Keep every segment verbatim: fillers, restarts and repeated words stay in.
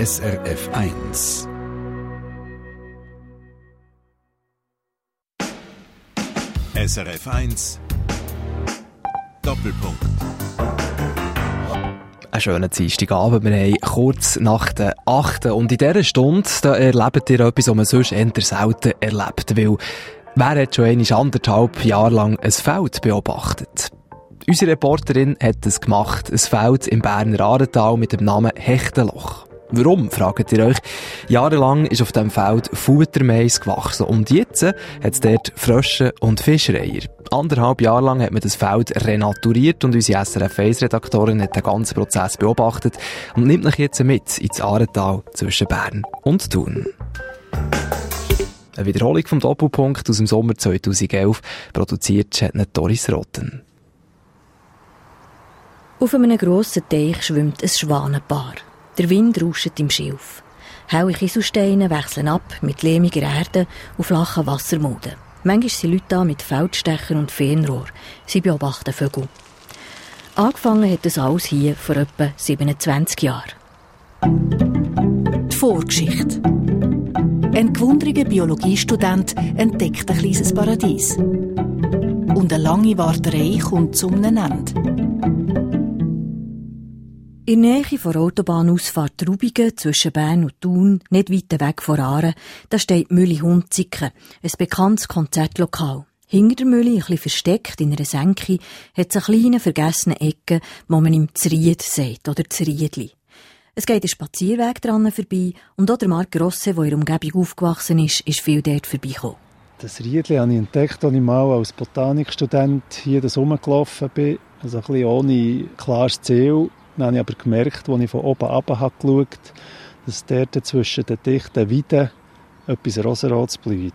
S R F eins. S R F eins Doppelpunkt. Einen schönen Dienstagabend. Wir haben kurz nach der achten und in dieser Stunde da erlebt ihr etwas, was man sonst eher selten erlebt. Weil wer hat schon einmal anderthalb Jahre lang ein Feld beobachtet? Unsere Reporterin hat es gemacht, ein Feld im Berner Aartal mit dem Namen Hechtenloch. Warum, fragt ihr euch? Jahrelang ist auf diesem Feld Futtermais gewachsen und jetzt hat es dort Frösche und Fischreiher. Anderthalb Jahre lang hat man das Feld renaturiert und unsere S R F eins Redaktorin hat den ganzen Prozess beobachtet und nimmt euch jetzt mit ins Aartal zwischen Bern und Thun. Eine Wiederholung vom Doppelpunkt aus dem Sommer zweitausendelf, produziert hat Doris Rotten. Auf einem grossen Teich schwimmt ein Schwanenpaar. Der Wind rauscht im Schilf. Helle Kieselsteine wechseln ab mit lehmiger Erde und flachen Wassermoden. Manchmal sind Leute da mit Feldstechern und Fernrohr. Sie beobachten Vögel. Angefangen hat das alles hier vor etwa siebenundzwanzig Jahren. Die Vorgeschichte. Ein gewundriger Biologiestudent entdeckt ein kleines Paradies. Und eine lange Warterei kommt zum Ende. In der Nähe von der Autobahnausfahrt Rubigen zwischen Bern und Thun, nicht weit weg von Aaren, da steht Mülli Hunziken, ein bekanntes Konzertlokal. Hinter der Mülli, ein bisschen versteckt in einer Senke, hat es eine kleine, vergessene Ecke, wo man ihm Zried sagt, oder Zriedli. Es geht ein Spazierweg dran vorbei und auch der Marc Grosse, der in der Umgebung aufgewachsen ist, ist viel dort vorbeigekommen. Das Riedli habe ich entdeckt, als ich mal als Botanikstudent hier das rumgelaufen bin, also ein bisschen ohne klares Ziel. Dann habe ich aber gemerkt, als ich von oben runter geschaut habe, dass dort zwischen den dichten Weiden etwas Rosenrotes blüht.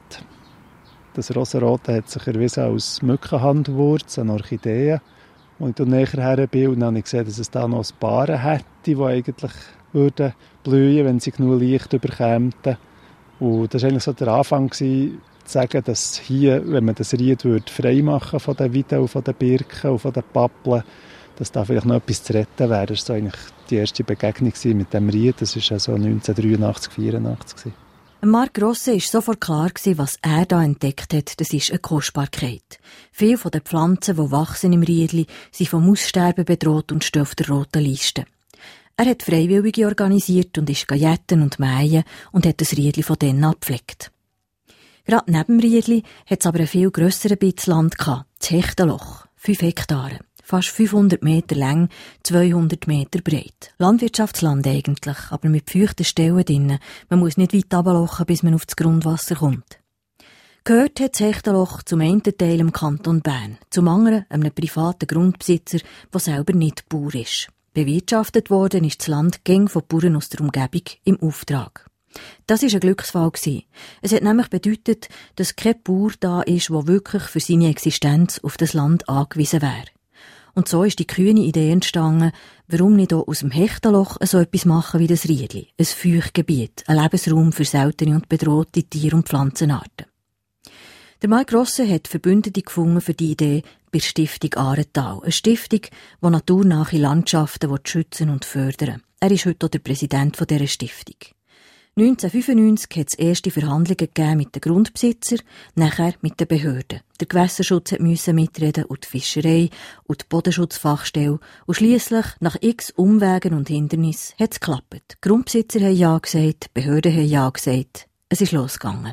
Das Rosenrote hat sich erwiesen als Mückenhandwurz, eine Orchidee. Als ich näher her bin, und dann habe ich gesehen, dass es da noch ein paar hätte, die eigentlich würden blühen, wenn sie genug Licht bekämen. Und das war eigentlich so der Anfang, zu sagen, dass hier, wenn man das Ried frei machen von den Weiden und von den Birken und von den Pappeln, dass da vielleicht noch etwas zu retten wäre. Das war so eigentlich die erste Begegnung mit dem Ried. Das war also neunzehnhundertdreiundachtzig, vierundachtzig. Marc Grosse war sofort klar, was er da entdeckt hat. Das ist eine Kostbarkeit. Viele der Pflanzen, die wachsen im Riedli, sind vom Aussterben bedroht und stehen auf der roten Liste. Er hat Freiwillige organisiert und ist jetten und mähen und hat das Riedli von denen abgepflegt. Gerade neben dem Riedli hat es aber ein viel grösseren Stück Land gehabt, das Hechtenloch, fünf Hektare. Fast fünfhundert Meter lang, zweihundert Meter breit. Landwirtschaftsland eigentlich, aber mit feuchten Stellen drinnen. Man muss nicht weit runterlochen, bis man auf das Grundwasser kommt. Gehört hat das Hechtenloch zum einen Teil im Kanton Bern, zum anderen einem privaten Grundbesitzer, der selber nicht Bauer ist. Bewirtschaftet worden ist das Land gäng von Bauern aus der Umgebung im Auftrag. Das war ein Glücksfall. Es hat nämlich bedeutet, dass kein Bauer da ist, der wirklich für seine Existenz auf das Land angewiesen wäre. Und so ist die kühne Idee entstanden, warum nicht auch aus dem Hechtenloch so etwas machen wie das Riedli, ein Feuchtgebiet, ein Lebensraum für seltene und bedrohte Tier- und Pflanzenarten. Der Marc Grosse hat Verbündete gefunden für die Idee bei der Stiftung Aartal, eine Stiftung, die naturnahe Landschaften schützen und fördern. Er ist heute auch der Präsident dieser Stiftung. neunzehnhundertfünfundneunzig hat es erste Verhandlungen gegeben mit den Grundbesitzern, nachher mit den Behörden. Der Gewässerschutz musste mitreden und die Fischerei und die Bodenschutzfachstelle. Und schliesslich, nach x Umwegen und Hindernissen, hat es geklappt. Die Grundbesitzer haben Ja gesagt, die Behörden haben Ja gesagt. Es ist losgegangen.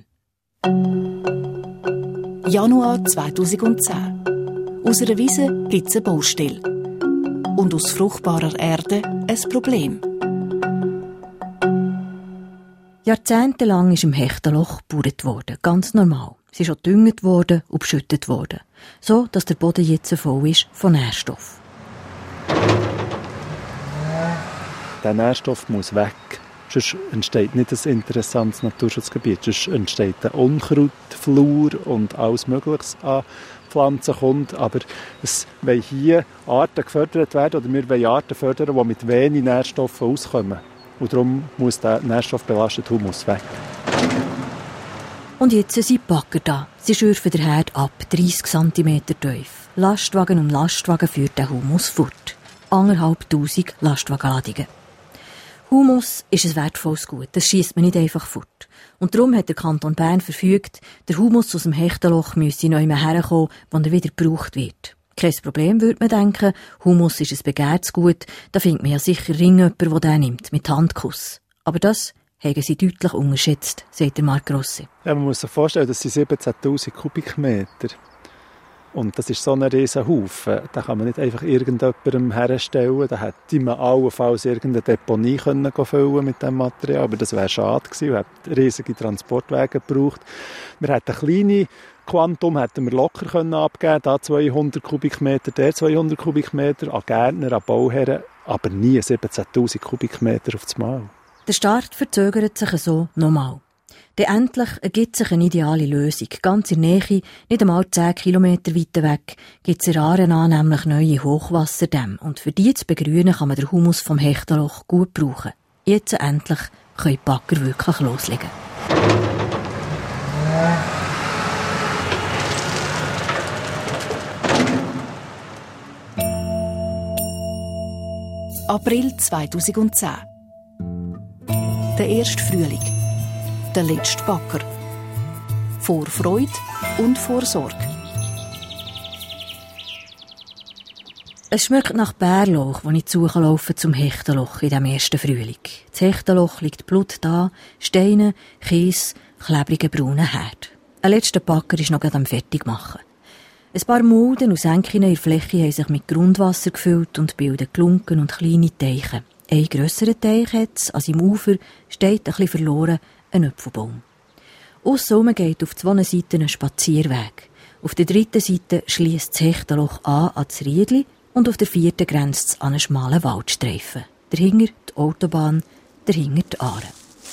Januar zweitausendzehn. Aus einer Wiese gibt es eine Baustelle. Und aus fruchtbarer Erde ein Problem. Jahrzehntelang ist im Hechtenloch gebaut worden, ganz normal. Es ist auch gedüngt worden und beschüttet worden, so dass der Boden jetzt voll ist von Nährstoff. Der Nährstoff muss weg, sonst entsteht nicht ein interessantes Naturschutzgebiet, sonst entsteht ein Unkrautflur und alles Mögliche an Pflanzen kommt, aber es wollen hier Arten gefördert werden oder wir wollen Arten fördern, die mit wenig Nährstoffen auskommen. Und darum muss der nährstoffbelastete Humus weg. Und jetzt sind die Bagger da. Sie schürfen den Herd ab, dreissig Zentimeter tief. Lastwagen um Lastwagen führt den Humus fort. Anderthalb Tausend Lastwagenladungen. Humus ist ein wertvolles Gut, das schiesst man nicht einfach fort. Und darum hat der Kanton Bern verfügt, der Humus aus dem Hechtenloch müsse noch immer herkommen, wo er wieder gebraucht wird. Kein Problem, würde man denken. Humus ist ein begehrtes Gut, da findet man ja sicher jemanden, der den nimmt, mit Handkuss. Aber das haben sie deutlich unterschätzt, sagt der Marc Rossi. Ja, man muss sich vorstellen, das sind siebzehntausend Kubikmeter. Und das ist so ein riesen Haufen. Da kann man nicht einfach irgendjemandem herstellen. Da hätte man allenfalls irgendeine Deponie können füllen mit diesem Material. Aber das wäre schade gewesen. Wir hätten riesige Transportwege gebraucht. Wir hätten kleine Quantum hätten wir locker können abgeben, da zweihundert Kubikmeter, der zweihundert Kubikmeter, an Gärtner, an Bauherren, aber nie siebzehntausend Kubikmeter auf das Mal. Der Start verzögert sich so nochmal. Dann endlich ergibt sich eine ideale Lösung. Ganz in der Nähe, nicht einmal zehn Kilometer weit weg, gibt es in Aarau nämlich neue Hochwasserdämme. Und für die zu begrünen kann man den Humus vom Hechtenloch gut brauchen. Jetzt endlich können die Bagger wirklich loslegen. April zweitausendzehn. Der erste Frühling. Der letzte Bagger. Vor Freude und vor Sorge. Es schmeckt nach Bärlauch, wo ich zulaufe zum Hechtenloch in diesem ersten Frühling. Das Hechtenloch liegt Blut da, Steine, Kies, klebriger brauner Herd. Ein letzter Bagger ist noch gerade am Fertigmachen. Ein paar Mulden und Senken in der Fläche haben sich mit Grundwasser gefüllt und bilden Klunken und kleine Teiche. Ein grösserer Teich hat es, an seinem Ufer steht ein bisschen verloren ein Apfelbaum. Aussen geht auf zwei Seiten ein Spazierweg. Auf der dritten Seite schliesst das Hechtenloch an an das Riedli und auf der vierten grenzt es an einen schmalen Waldstreifen. Dahinter die Autobahn, dahinter die Aare.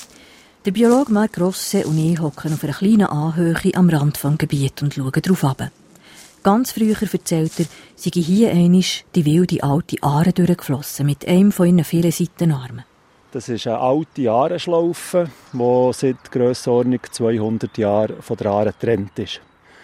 Der Biologe Marc Rossi und ich hocken auf einer kleinen Anhöhe am Rand des Gebiets und schauen darauf runter. Ganz früher erzählt er, sei hier einmal die wilde alte Aare durchgeflossen, mit einem von ihren vielen Seitenarmen. Das ist eine alte Aareschlaufe, die seit Grössenordnung zweihundert Jahren von der Aare getrennt ist.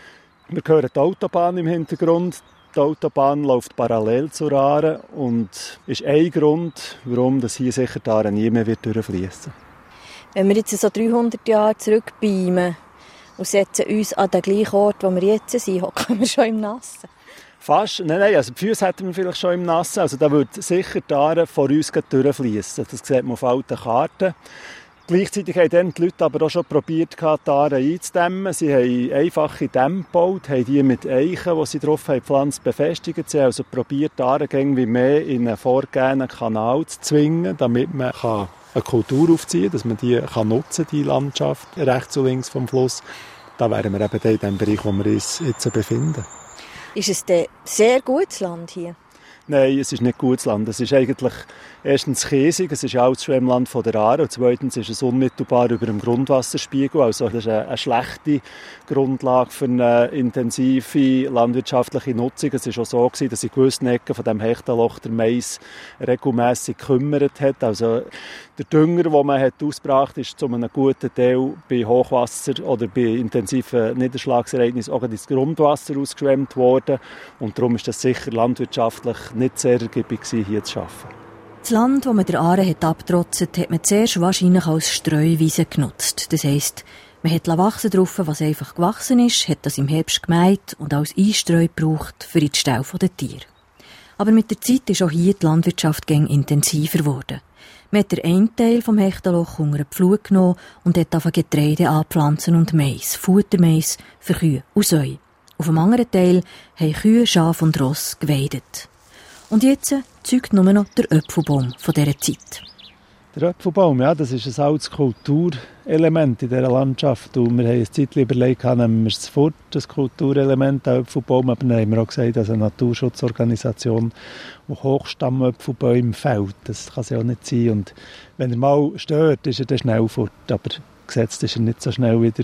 Wir hören die Autobahn im Hintergrund. Die Autobahn läuft parallel zur Aare und ist ein Grund, warum das hier sicher die Aare nie mehr durchfließen wird. Wenn wir jetzt so dreihundert Jahre zurückbeamen und setzen uns an den gleichen Ort, wo wir jetzt sind, hocken wir schon im Nassen. Fast. Nein, nein, also die Füße hätten wir vielleicht schon im Nassen. Also da würde sicher die Aare vor uns durchfließen. Das sieht man auf alten Karten. Gleichzeitig haben dann die Leute aber auch schon probiert, die Aare einzudämmen. Sie haben einfache Dämme gebaut, haben die mit Eichen, die sie drauf haben, gepflanzt, befestigt. Sie haben also probiert, die Aare wie mehr in einen vorgegebenen Kanal zu zwingen, damit man eine Kultur aufziehen kann, dass man die kann nutzen kann, die Landschaft rechts und links vom Fluss. Da wären wir eben in dem Bereich, wo wir uns jetzt befinden. Ist es denn sehr gutes Land hier? Nein, es ist nicht gutes Land. Es ist eigentlich erstens käsig, es ist alles schon im Land von der Aare. Und zweitens ist es unmittelbar über dem Grundwasserspiegel. Also das ist eine, eine schlechte Grundlage für eine intensive landwirtschaftliche Nutzung. Es war auch so, dass in gewissen Ecken von dem Hechtenloch der Mais regelmässig gekümmert hat. Also der Dünger, den man hat ausgebracht hat, ist zu einem guten Teil bei Hochwasser oder bei intensiven Niederschlagsereignissen auch ins Grundwasser ausgeschwemmt worden. Und darum ist das sicher landwirtschaftlich nicht sehr ergiebig gewesen, hier zu arbeiten. Das Land, das man der Aare hat abgetrotzt, hat man zuerst wahrscheinlich als Streuwiese genutzt. Das heisst, man hat wachsen drauf, was einfach gewachsen ist, hat das im Herbst gemäht und als Einstreu gebraucht für die Ställe der Tiere. Aber mit der Zeit ist auch hier die Landwirtschaft gäng intensiver geworden. Man hat den einen Teil vom Hechtenloch unter den Pflug genommen und hat angefangen Getreide anpflanzen und Mais, Futtermais für Kühe und Säue. Auf dem anderen Teil haben Kühe, Schafe und Ross geweidet. Und jetzt zeugt nur noch der Apfelbaum von dieser Zeit. Der Apfelbaum, ja, das ist ein altes Kulturelement in dieser Landschaft. Und wir haben eine Zeit überlegt, nehmen wir es fort, das Kulturelement, der Apfelbaum. Aber dann haben wir auch gesagt, dass eine Naturschutzorganisation, die Hochstammapfelbäume fällt, das kann es ja auch nicht sein. Und wenn er mal stört, ist er dann schnell fort. Aber gesetzt ist er nicht so schnell wieder.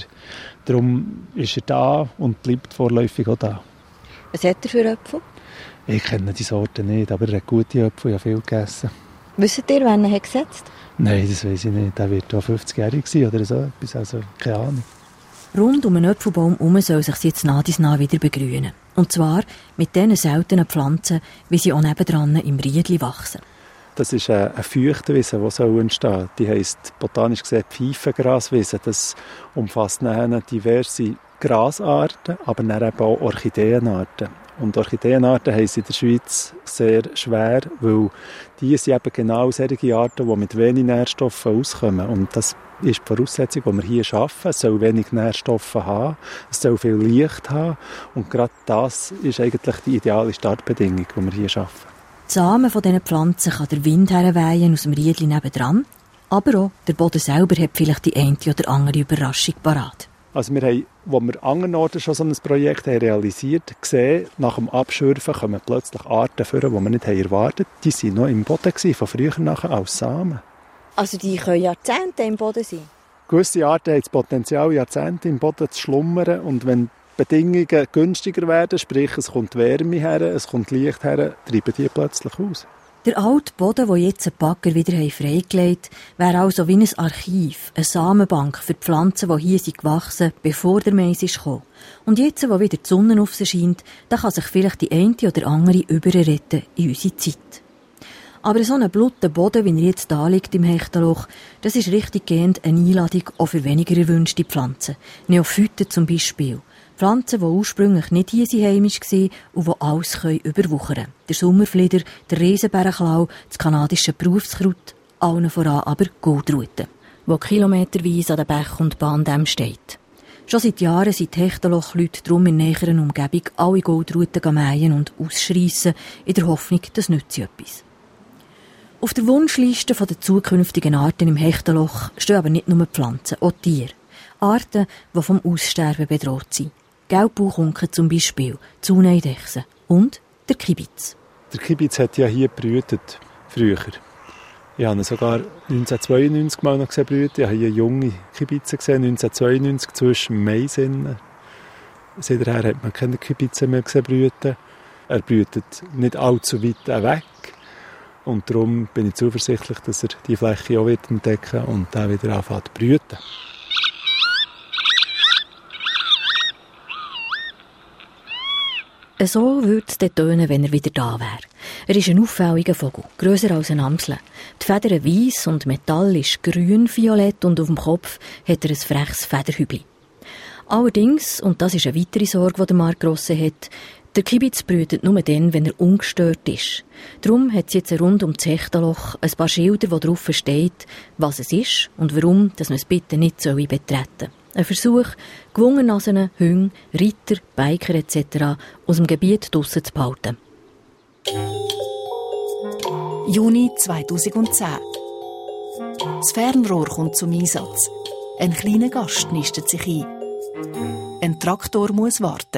Darum ist er da und bleibt vorläufig auch da. Was hat er für Äpfel? Ich kenne die Sorte nicht, aber er hat gute Äpfel, ich habe viel gegessen. Wisst ihr, wann er gesetzt hat? Nein, das weiß ich nicht. Der wird auch fünfzigjährig sein oder so etwas, also keine Ahnung. Rund um einen Apfelbaum herum soll sich jetzt nach dies nach wieder begrünen. Und zwar mit diesen seltenen Pflanzen, wie sie auch nebendran im Riedli wachsen. Das ist eine Feuchtwiese, die so entsteht. Die heisst botanisch gesehen Pfeifengraswiese. Das umfasst dann diverse Grasarten, aber dann eben auch Orchideenarten. Und Orchideenarten haben sie in der Schweiz sehr schwer, weil die sind eben genau solche Arten, die mit wenig Nährstoffen auskommen. Und das ist die Voraussetzung, die wir hier schaffen. Es soll wenig Nährstoffe haben, es soll viel Licht haben. Und gerade das ist eigentlich die ideale Startbedingung, die wir hier schaffen. Die Samen von diesen Pflanzen kann der Wind herwehen aus dem Riedli nebendran. Aber auch der Boden selber hat vielleicht die eine oder andere Überraschung parat. Also wir haben, wo wir andernorts schon so ein Projekt haben realisiert gesehen, nach dem Abschürfen kommen plötzlich Arten vor, die wir nicht erwartet haben. Die waren noch im Boden gewesen, von früher nachher als Samen. Also die können Jahrzehnte im Boden sein? Gewisse Arten haben das Potenzial, Jahrzehnte im Boden zu schlummern. Und wenn die Bedingungen günstiger werden, sprich es kommt Wärme her, es kommt Licht her, treiben die plötzlich aus. Der alte Boden, den jetzt die Bagger wieder freigelegt haben, wäre also wie ein Archiv, eine Samenbank für die Pflanzen, die hier sind gewachsen, bevor der Mais ist gekommen. Und jetzt, wo wieder die Sonne auf sie scheint, da kann sich vielleicht die eine oder andere überretten in unsere Zeit. Aber so ein bluter Boden, wie er jetzt da liegt im Hechtenloch, das ist richtiggehend eine Einladung auch für weniger erwünschte Pflanzen. Neophyten zum Beispiel. Pflanzen, die ursprünglich nicht hier heimisch waren und die alles überwuchern können. Der Sommerflieder, der Riesenbärenklau, das kanadische Berufskraut, allen voran aber Goldrute, die kilometerweise an den Bach und Bahndämmen steht. Schon seit Jahren sind die Hechtenlochleute darum in näheren Umgebung alle Goldruten mähen und ausschreissen, in der Hoffnung, das nützt etwas. Auf der Wunschliste der zukünftigen Arten im Hechtenloch stehen aber nicht nur Pflanzen, auch Tiere. Arten, die vom Aussterben bedroht sind. Gelbbauchunken zum Beispiel, Zauneidechsen und der Kibitz. Der Kibitz hat ja hier brütet, früher. Ich habe ihn sogar neunzehnhundertzweiundneunzig mal noch gesehen brüten. Ich habe hier junge Kibitze gesehen, neunzehnhundertzweiundneunzig zwischen Mais. Seither hat man keine Kibitze mehr gesehen brüten. Er brütet nicht allzu weit weg. Und darum bin ich zuversichtlich, dass er die Fläche auch wird entdecken und dann wieder anfängt zu brüten. So würde es dann tönen, wenn er wieder da wäre. Er ist ein auffälliger Vogel, grösser als ein Amsel. Die Federn weiss und Metall ist grün-violett und auf dem Kopf hat er ein freches Federhübli. Allerdings, und das ist eine weitere Sorge, die Marc Grosse hat, der Kibitz brütet nur dann, wenn er ungestört ist. Darum hat es jetzt rund um das Hechtenloch ein paar Schilder, wo drauf steht, was es ist und warum, dass man es bitte nicht betreten soll. Ein Versuch, Gewungennasen, Hunde, Reiter, Biker et cetera aus dem Gebiet draussen zu behalten. Juni zweitausendzehn. Das Fernrohr kommt zum Einsatz. Ein kleiner Gast nistet sich ein. Ein Traktor muss warten.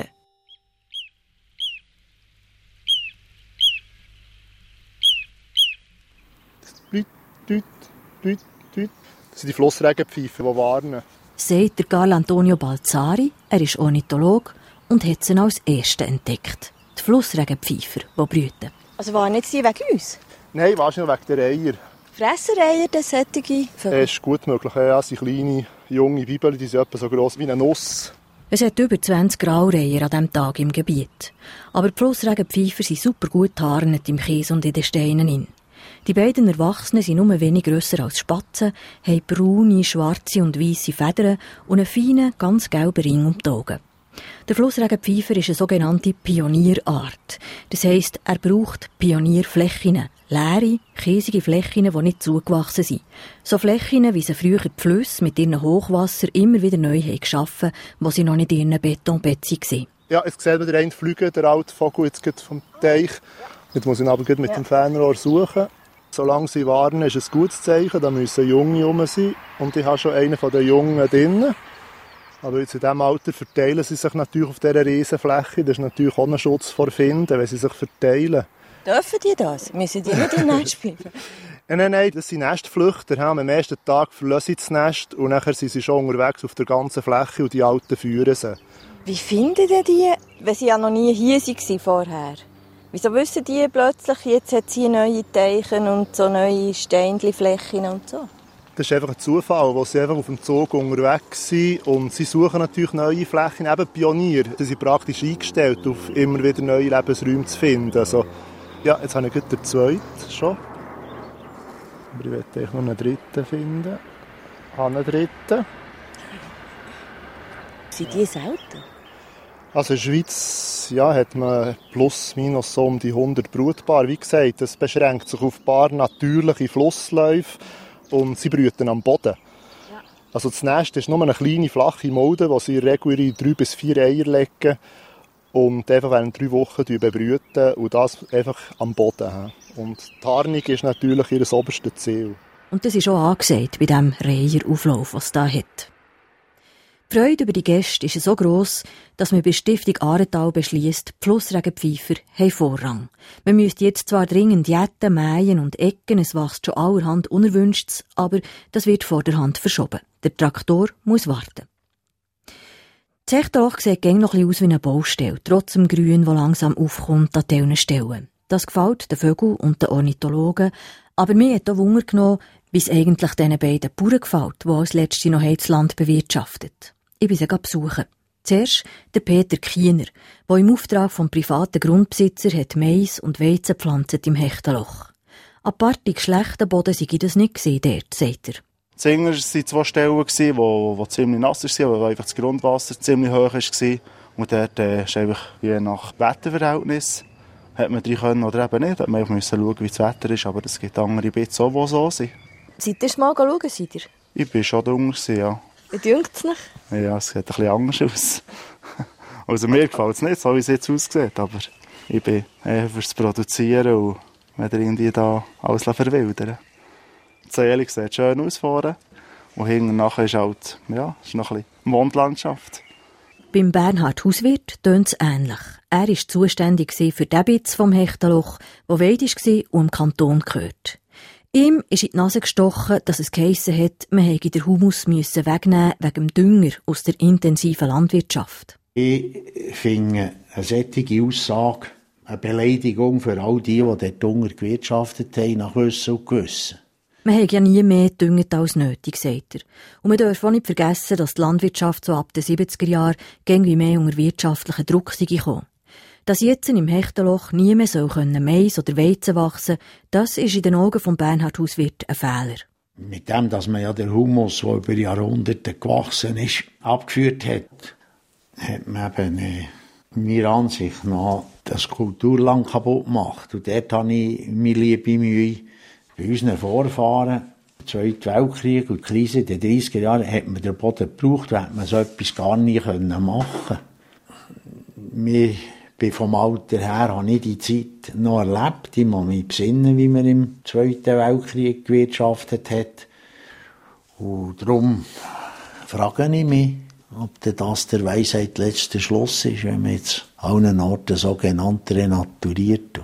Düt, düt, düt, düt. Das sind die Flussregenpfeifen, die warnen. Sagt der Carl Antonio Balzari, er ist Ornithologe und hat sie als Erster entdeckt. Die Flussregenpfeifer, die brüten. Also waren nicht sie wegen uns? Nein, wahrscheinlich wegen der Eier. Fressen Eier denn solche Vögel? Das ist gut möglich. Ja, das sind kleine, junge Bibeln, die sind etwa so gross wie eine Nuss. Es hat über zwanzig Graureiher an diesem Tag im Gebiet. Aber die Flussregenpfeifer sind super gut getarnt im Kies und in den Steinen. Die beiden Erwachsenen sind nur wenig grösser als Spatzen, haben braune, schwarze und weisse Federn und einen feinen, ganz gelben Ring um die Augen. Der Flussregenpfeifer ist eine sogenannte Pionierart. Das heisst, er braucht Pionierflächen, leere, kiesige Flächen, die nicht zugewachsen sind. So Flächen, wie sie früher die Flüsse mit ihren Hochwasser immer wieder neu haben geschaffen, wo sie noch nicht in ihren Betonbett waren. Ja, jetzt sieht man den einen fliegen, der alte Vogel jetzt geht vom Teich. Jetzt muss ich ihn aber mit ja. dem Fernrohr suchen. Solange sie warnen, ist es ein gutes Zeichen. Da müssen Junge rum sein. Und ich habe schon einen von den Jungen drinnen. Aber jetzt in diesem Alter verteilen sie sich natürlich auf dieser Riesenfläche. Das ist natürlich auch ein Schutz vor Finden, wenn sie sich verteilen. Dürfen die das? Müssen die nicht im Nest bleiben? Nein, nein, das sind Nestflüchter. Am ersten Tag verlassen sie das Nest und nachher sind sie schon unterwegs auf der ganzen Fläche und die Alten führen sie. Wie finden die, wenn sie ja noch nie hier waren vorher? Wieso wissen die plötzlich, jetzt hat sie neue Teichen und so neue Steinflächen und so? Das ist einfach ein Zufall, wo sie einfach auf dem Zug unterwegs sind und sie suchen natürlich neue Flächen, eben Pionier. Sie sind praktisch eingestellt, auf immer wieder neue Lebensräume zu finden. Also, ja, jetzt habe ich gerade den zweiten schon. Aber ich möchte eigentlich noch einen dritten finden. Ich habe einen dritten. Sind die selten? Also in der Schweiz ja, hat man plus minus so um die hundert Brutpaare. Wie gesagt, das beschränkt sich auf ein paar natürliche Flussläufe und sie brüten am Boden. Ja. Also das Nest ist nur eine kleine, flache Mulde, wo sie in der Regel ihre drei bis vier Eier legen und einfach während drei Wochen bebrüten und das einfach am Boden. Und die Tarnung ist natürlich ihr oberstes Ziel. Und das ist auch angesagt bei diesem Reiher-Auflauf, was es da hat. Die Freude über die Gäste ist so gross, dass man bei Stiftung Arental beschliesst, die Flussregenpfeifer haben Vorrang. Man müsste jetzt zwar dringend jäten, mähen und ecken, es wächst schon allerhand Unerwünschtes, aber das wird vor der Hand verschoben. Der Traktor muss warten. Das Hechterloch sieht gäng noch ein bisschen aus wie eine Baustelle, trotz dem Grün, das langsam aufkommt an diesen Stellen. Das gefällt den Vögeln und den Ornithologen, aber mir hat auch Wunder genommen, wie es eigentlich diesen beiden Bauern gefällt, die als Letzte noch das Land bewirtschaftet. Ich bin sie besuchen. Zuerst der Peter Kiener, der im Auftrag vom privaten Grundbesitzer hat Mais und Weizen gepflanzt im Hechtenloch. Apartig schlechter Boden sei das nicht gesehen dort, sagt er. Zinger waren zwei Stellen, die wo, wo ziemlich nass waren, wo einfach das Grundwasser ziemlich hoch war. Und dort äh, ist einfach je nach Wetterverhältnis hat man drin können oder eben nicht. Man musste schauen, wie das Wetter ist, aber es gibt andere Bits auch, die so sind. Seid ihr mal schauen, seid ihr? Ich war schon drunter, ja. Wie dünkt es nicht? Ja, es sieht ein bisschen anders aus. Also mir gefällt es nicht, so wie es jetzt aussieht, aber ich bin eher fürs Produzieren und wenn irgendwie da alles verwildern. Die Zählung sieht schön aus vorne und hinten nachher ist halt, ja, ist noch ein bisschen Mondlandschaft. Beim Bernhard Hauswirt tönt es ähnlich. Er war zuständig für den Bitz vom Hechtenloch, der weit war und im Kanton gehört. Ihm ist in die Nase gestochen, dass es geheissen hat, man hätte den Humus müssen wegnehmen wegen dem Dünger aus der intensiven Landwirtschaft. Ich finde eine solche Aussage eine Beleidigung für all die, die dort Dünger gewirtschaftet haben, nach Wissen und Gewissen. Man hat ja nie mehr gedüngt als nötig, sagt er. Und man darf auch nicht vergessen, dass die Landwirtschaft so ab den siebziger Jahren irgendwie mehr unter wirtschaftlichen Druck sei gekommen. Dass jetzt im Hechtenloch nie mehr so Mais oder Weizen wachsen, das ist in den Augen von Bernhard Hauswirt ein Fehler. Mit dem, dass man ja den Humus, der über Jahrhunderte gewachsen ist, abgeführt hat, hat man eben äh, meiner Ansicht nach das Kulturland kaputt gemacht. Und dort habe ich meine liebe Mühe. Bei unseren Vorfahren, im Zweiten Weltkrieg und die Krise in den dreißiger Jahren, hat man den Boden gebraucht, da hätte man so etwas gar nicht machen können. Ich bin vom Alter her, habe ich die Zeit noch erlebt. Ich muss mich besinnen, wie man im Zweiten Weltkrieg gewirtschaftet hat. Und darum frage ich mich, ob das der Weisheit letzter Schluss ist, wenn man jetzt allen Orten sogenannt renaturiert.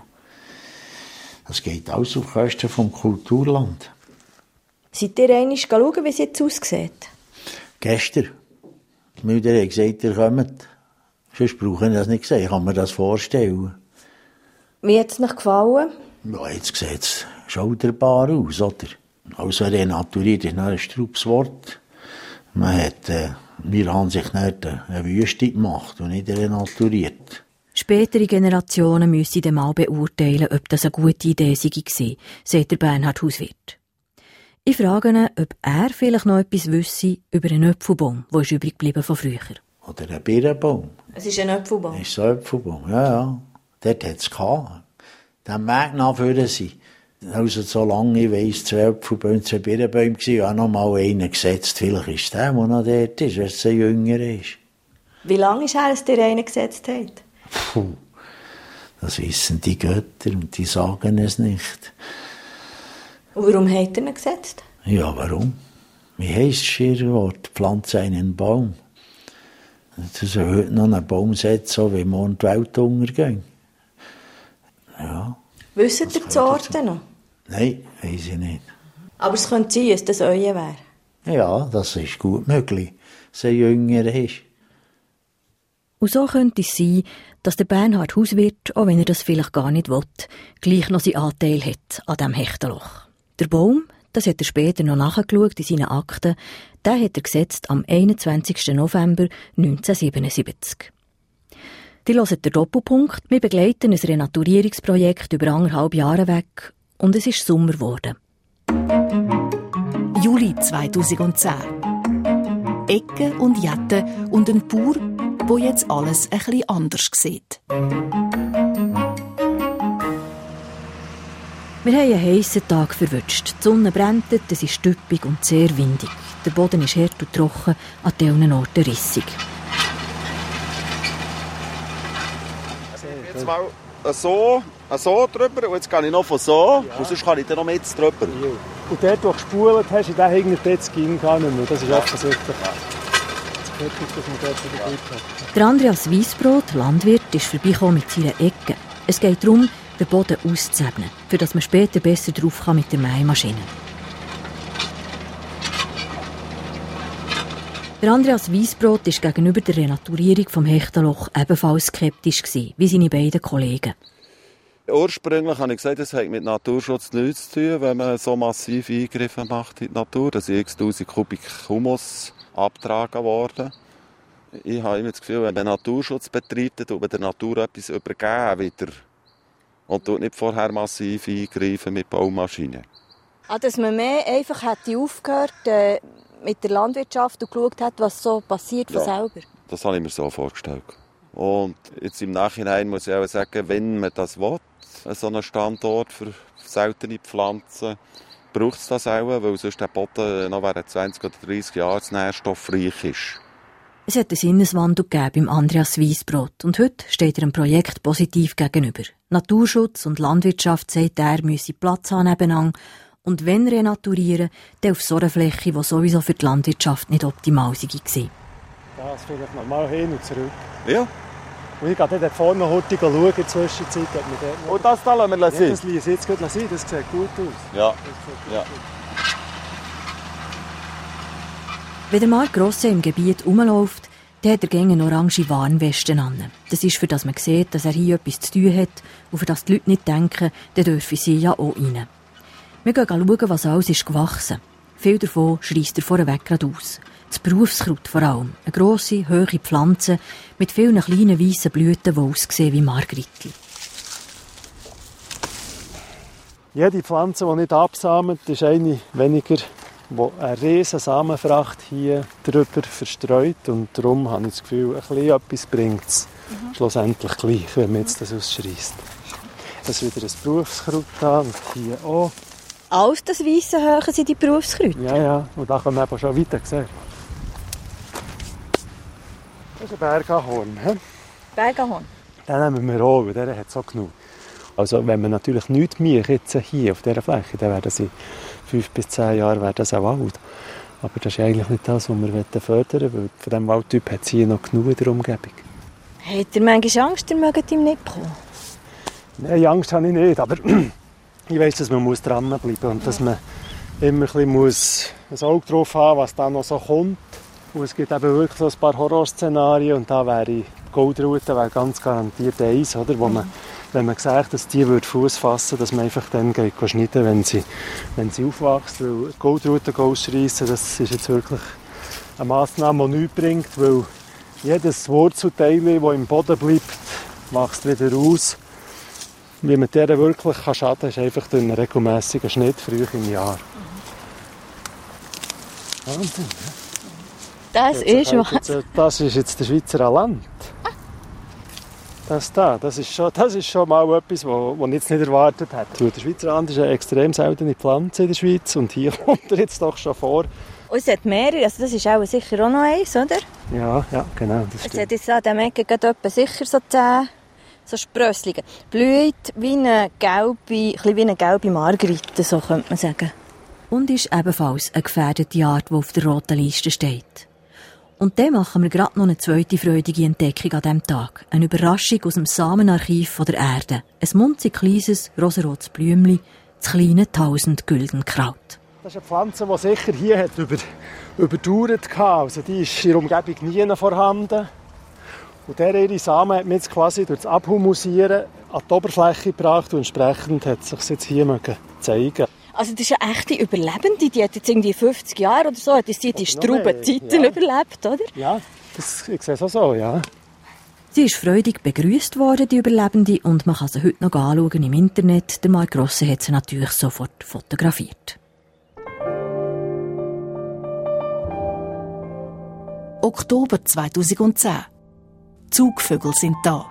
Das geht alles auf Kosten vom Kulturland. Seid ihr einmal schauen, wie es jetzt aussieht? Gestern. Die Mütter hat gesagt, ihr kommt. Sonst brauche ich das nicht sehen. Ich kann mir das vorstellen. Wie hat es noch gefallen? Ja, jetzt sieht es schauderbar aus, oder? Also renaturiert ist noch ein straubes Wort. Man hat äh, meiner Ansicht nach eine Wüste gemacht und nicht renaturiert. Spätere Generationen müssen dann mal beurteilen, ob das eine gute Idee war, sagt der Bernhard Hauswirt. Ich frage ihn, ob er vielleicht noch etwas wüsste über einen Apfelbaum, der ist übrig geblieben von früher. Oder ein Birnenbaum. Es ist ein Apfelbaum. Es ist so ein Apfelbaum, ja, ja. Dort hat es gehabt. Den Weg nachführen sie. Also so lange ich weiss, zwei Apfelbäume, zwei Birnenbäume waren, ja noch mal einen gesetzt. Vielleicht ist der, der noch dort ist, wenn es ein jünger ist. Wie lange ist her, dass ihr einen gesetzt habt? Puh, das wissen die Götter und die sagen es nicht. Und warum habt ihr ihn gesetzt? Ja, warum? Wie heisst das Schirrwort? Pflanze einen Baum. Das ist heute noch ein Baum setzen, so wie morgen die Welt untergeht. Ja. Wisst ihr die Sorte noch? Nein, weiss ich nicht. Aber es könnte sein, dass das euer wäre. Ja, das ist gut möglich, dass er jünger ist. Und so könnte es sein, dass der Bernhard Hauswirt, auch wenn er das vielleicht gar nicht will, gleich noch seinen Anteil hat an diesem Hechtenloch. Der Baum, das hat er später noch nachgeschaut in seinen Akten, den hat er gesetzt am einundzwanzigsten November neunzehnhundertsiebenundsiebzig. Die hören den Doppelpunkt. Wir begleiten ein Renaturierungsprojekt über anderthalb Jahre weg und es ist Sommer geworden. Juli zweitausendzehn. Ecken und Jetten und ein Bauer, der jetzt alles ein bisschen anders sieht. Wir haben einen heissen Tag verwünscht. Die Sonne brennt, es ist stüppig und sehr windig. Der Boden ist hart und trocken, an diesen Orten rissig. Jetzt mal so, so drüber und jetzt gehe ich noch von so ja. Und sonst kann ich dann noch mit drüber. Ja. Und dort, wo du gespult hast, in den hinten jetzt ging gar nicht mehr. Das ist offensichtlich. Der Andreas Weissbrot, Landwirt, ist vorbeigekommen mit seinen Ecken. Es geht darum, den Boden auszuebnen, für dass man später besser drauf kann mit der Mähmaschine. Der Andreas Weissbrot war gegenüber der Renaturierung vom Hechtenloch ebenfalls skeptisch gewesen, wie seine beiden Kollegen. Ursprünglich habe ich gesagt, es hat mit Naturschutz nichts zu tun, wenn man so massiv Eingriffe macht in die Natur. Da sind x-tausend Kubik Humus abgetragen worden. Ich habe immer das Gefühl, wenn man Naturschutz betreibt, tut man der Natur etwas übergeben wieder. Und tut nicht vorher massiv eingreifen mit Baumaschinen. Ah, dass man mehr einfach hätte aufgehört äh, mit der Landwirtschaft und geschaut hat, was so passiert von ja, selber. Das habe ich mir so vorgestellt. Und jetzt im Nachhinein muss ich auch sagen, wenn man das will, so einen Standort für seltene Pflanzen, braucht es das auch, weil sonst der Boden noch während zwanzig oder dreissig Jahren nährstoffreich ist. Es hat einen Sinneswandel gegeben beim Andreas Weissbrot und heute steht er einem Projekt positiv gegenüber. Naturschutz und Landwirtschaft, sagt er, müsse Platz haben nebeneinander und wenn renaturieren, dann auf so einer Fläche, die sowieso für die Landwirtschaft nicht optimal war. Das vielleicht noch mal hin und zurück. Ja. Und ich gehe dort vorne heute schauen in der Zwischenzeit. Und das da lassen wir ja, sein? Das lassen wir jetzt gut sein, das sieht gut aus. Ja. Gut ja. Aus. Wenn der Marc Grosse im Gebiet rumläuft, dann hat er gerne eine orange Warnweste an. Das ist, für dass man sieht, dass er hier etwas zu tun hat und für das die Leute nicht denken, dann dürfen sie ja auch rein. Wir gehen schauen, was alles ist gewachsen. Viel davon schreisst er vorweg gerade aus. Das Berufskraut vor allem. Eine grosse, hohe Pflanze mit vielen kleinen weißen Blüten, die aussehen wie Margritli. Jede Pflanze, die nicht absamet, ist eine weniger, die eine riesen Samenfracht hier drüber verstreut. Und darum habe ich das Gefühl, ein bisschen etwas bringt es mhm. schlussendlich gleich, wenn man jetzt das ausschreisst. Das ist wieder ein Berufskraut da und hier auch. Alles das weisse Höhe sind die Berufskräuter? Ja, ja. Und da können wir eben schon weiter sehen. Das ist ein Bergahorn. He? Bergahorn? Den nehmen wir auch, weil der hat es auch genug. Also wenn man natürlich nichts mäht jetzt hier auf dieser Fläche, dann wäre das in fünf bis zehn Jahren wäre das auch Wald. Aber das ist eigentlich nicht das, was wir fördern wollen, weil von diesem Waldtyp hat es hier noch genug in der Umgebung. Habt ihr manchmal Angst, ihr mögt ihm nicht kommen? Nein, Angst habe ich nicht, aber ich weiss, dass man dranbleiben muss und dass man immer ein, muss ein Auge drauf haben muss, was da noch so kommt. Und es gibt eben wirklich so ein paar Horrorszenarien und da wäre die Goldrute wäre ganz garantiert eins, oder, wo man, wenn man sagt, dass die Fuß fassen würde, dass man einfach dann geht schneiden, wenn sie, wenn sie aufwächst. Weil Goldrute ausschreissen, das ist jetzt wirklich eine Massnahme, die nichts bringt, weil jedes Wurzelteil, das im Boden bleibt, wächst wieder aus. Wie man der wirklich schaden kann, ist einfach durch einen regelmässigen Schnitt früh im Jahr. Wahnsinn, ja? Das ist was. Das ist jetzt der Schweizer Alant. Das da, das ist schon, das ist schon mal etwas, was man jetzt nicht erwartet hat. Der Schweizer Alant ist eine extrem seltene Pflanze in der Schweiz und hier kommt er jetzt doch schon vor. Und es hat mehrere, also das ist auch sicher auch noch eins, oder? Ja, ja, genau. Das es hat jetzt an diesem Ecke etwa sicher so zehn so Sprösslingen. Blüht wie eine gelbe, ein wie eine gelbe Margarite, so könnte man sagen. Und ist ebenfalls eine gefährdete Art, die auf der roten Liste steht. Und dann machen wir gerade noch eine zweite freudige Entdeckung an diesem Tag. Eine Überraschung aus dem Samenarchiv der Erde. Ein munzig kleines, rosarotes Blümchen, das kleine Tausendgüldenkraut. Das ist eine Pflanze, die sicher hier hat über, überdauert hatte. Also die ist in der Umgebung nie vorhanden. Und der ihre Samen hat man jetzt quasi durch das Abhumusieren an die Oberfläche gebracht und entsprechend hat es sich jetzt hier zeigen. Also das ist eine echte Überlebende, die hat jetzt irgendwie fünfzig Jahre oder so, hat die die Straubenzeiten ja. überlebt, oder? Ja, das, ich sehe es auch so, ja. Sie ist freudig begrüßt worden, die Überlebende, und man kann sie heute noch anschauen im Internet. Der Marc Grosse hat sie natürlich sofort fotografiert. Oktober zweitausendzehn. Zugvögel sind da.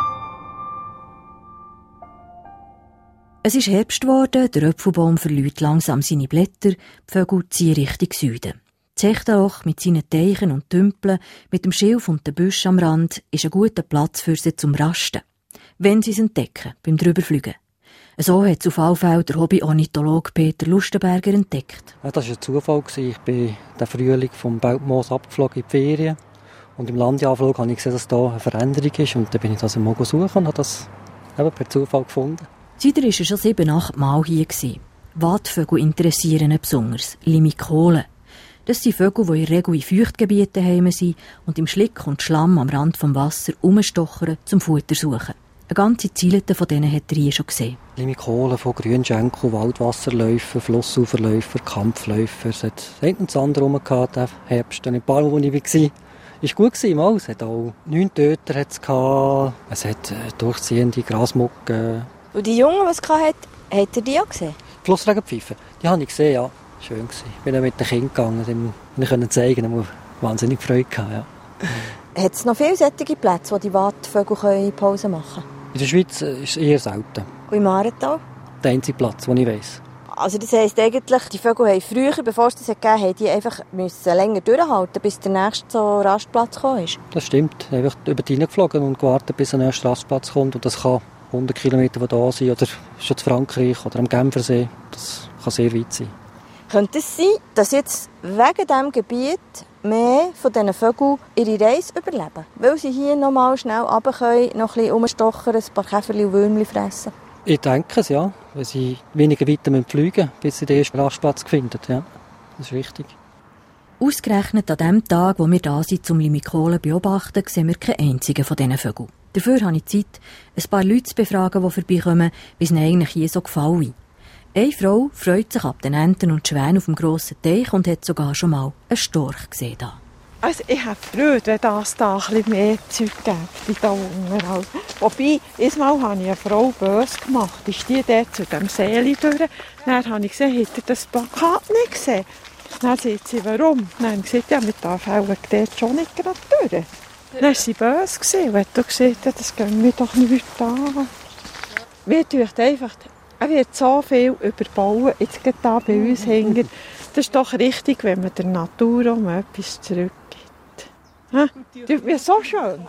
Es ist Herbst geworden, der Apfelbaum verliert langsam seine Blätter, die Vögel ziehen Richtung Süden. Das Hechtenloch mit seinen Teichen und Tümpeln, mit dem Schilf und den Büschen am Rand, ist ein guter Platz für sie zum Rasten, wenn sie es entdecken, beim Drüberfliegen. So hat es auf alle Fälle der Hobby-Ornithologe Peter Lustenberger entdeckt. Ja, das war ein Zufall. Ich bin den Frühling vom Belpmoos abgeflogen in die Ferien. Und im Landeanflug habe ich gesehen, dass da eine Veränderung ist. Und dann bin ich das mal suchen und habe das eben per Zufall gefunden. Seither war er schon sieben, acht Mal hier. Watvögel interessieren ihn besonders. Limikolen. Das sind Vögel, die in der Regel in Feuchtgebieten heim sind und im Schlick und Schlamm am Rand des Wassers rumstochern, zum Futter suchen. Eine ganze Zielete von denen hat er hier schon gesehen. Limikolen von Grünschenkel, Waldwasserläufer, Flussuferläufer, Kampfläufer. Es hat ein und das andere rumgehabt, der Herbst. Und ein paar Mal, wo ich war, war gut gewesen, mal. Es hat auch neun Töter hat's gehabt. Es hat äh, durchziehende Grasmucken. Und die Jungen, die es hatte, hat er die auch gesehen? Flussregenpfeifen, die habe ich gesehen, ja. Schön gewesen. Ich bin dann mit den Kindern gegangen, dem konnte ich zeigen, da wahnsinnig Freude gehabt, ja. Hat es noch viele solche Plätze, wo die Watvögel Pause machen können? In der Schweiz ist es eher selten. Und im Aargau? Der einzige Platz, den ich weiss. Also das heisst eigentlich, die Vögel haben früher, bevor es das gegeben hat, die einfach müssen länger durchhalten, bis der nächste so Rastplatz gekommen ist? Das stimmt. Einfach über die geflogen und gewartet, bis der nächste Rastplatz kommt. Und das kann hundert Kilometer von da sein, oder schon in Frankreich oder am Genfersee. Das kann sehr weit sein. Könnte es sein, dass jetzt wegen diesem Gebiet mehr von diesen Vögeln ihre Reise überleben? Weil sie hier noch mal schnell runter können, noch ein bisschen rumstochern, ein paar Käferchen und Würmchen fressen? Ich denke es, ja. Weil sie weniger weiter fliegen müssen, bis sie den ersten Rastplatz finden. Ja, das ist wichtig. Ausgerechnet an dem Tag, wo wir da sind, zum Limikolen beobachten, sehen wir keinen einzigen von diesen Vögeln. Dafür habe ich Zeit, ein paar Leute zu befragen, die vorbeikommen, wie es ihnen eigentlich hier so gefällt. Eine Frau freut sich ab den Enten und Schwänen auf dem grossen Teich und hat sogar schon mal einen Storch gesehen. Da. Also ich habe Freude, wenn das da ein bisschen mehr Zeug gibt, da unten. Also, wobei, einmal habe ich eine Frau böse gemacht, ist die dort zu dem Seeli durch. Dann habe ich gesehen, hätte das Plakat nicht gesehen. Dann sagt sie, warum? Dann habe ich gesagt, ja, mit der Fälle dort schon nicht gerade durch. Dann war sie böse gewesen und hat gesagt, ja, das geht mir doch nicht an. Wir tun einfach... Er wird so viel überbauen, jetzt geht da bei uns hängen. Das ist doch richtig, wenn man der Natur um etwas zurückgibt. Das tut mir so schön.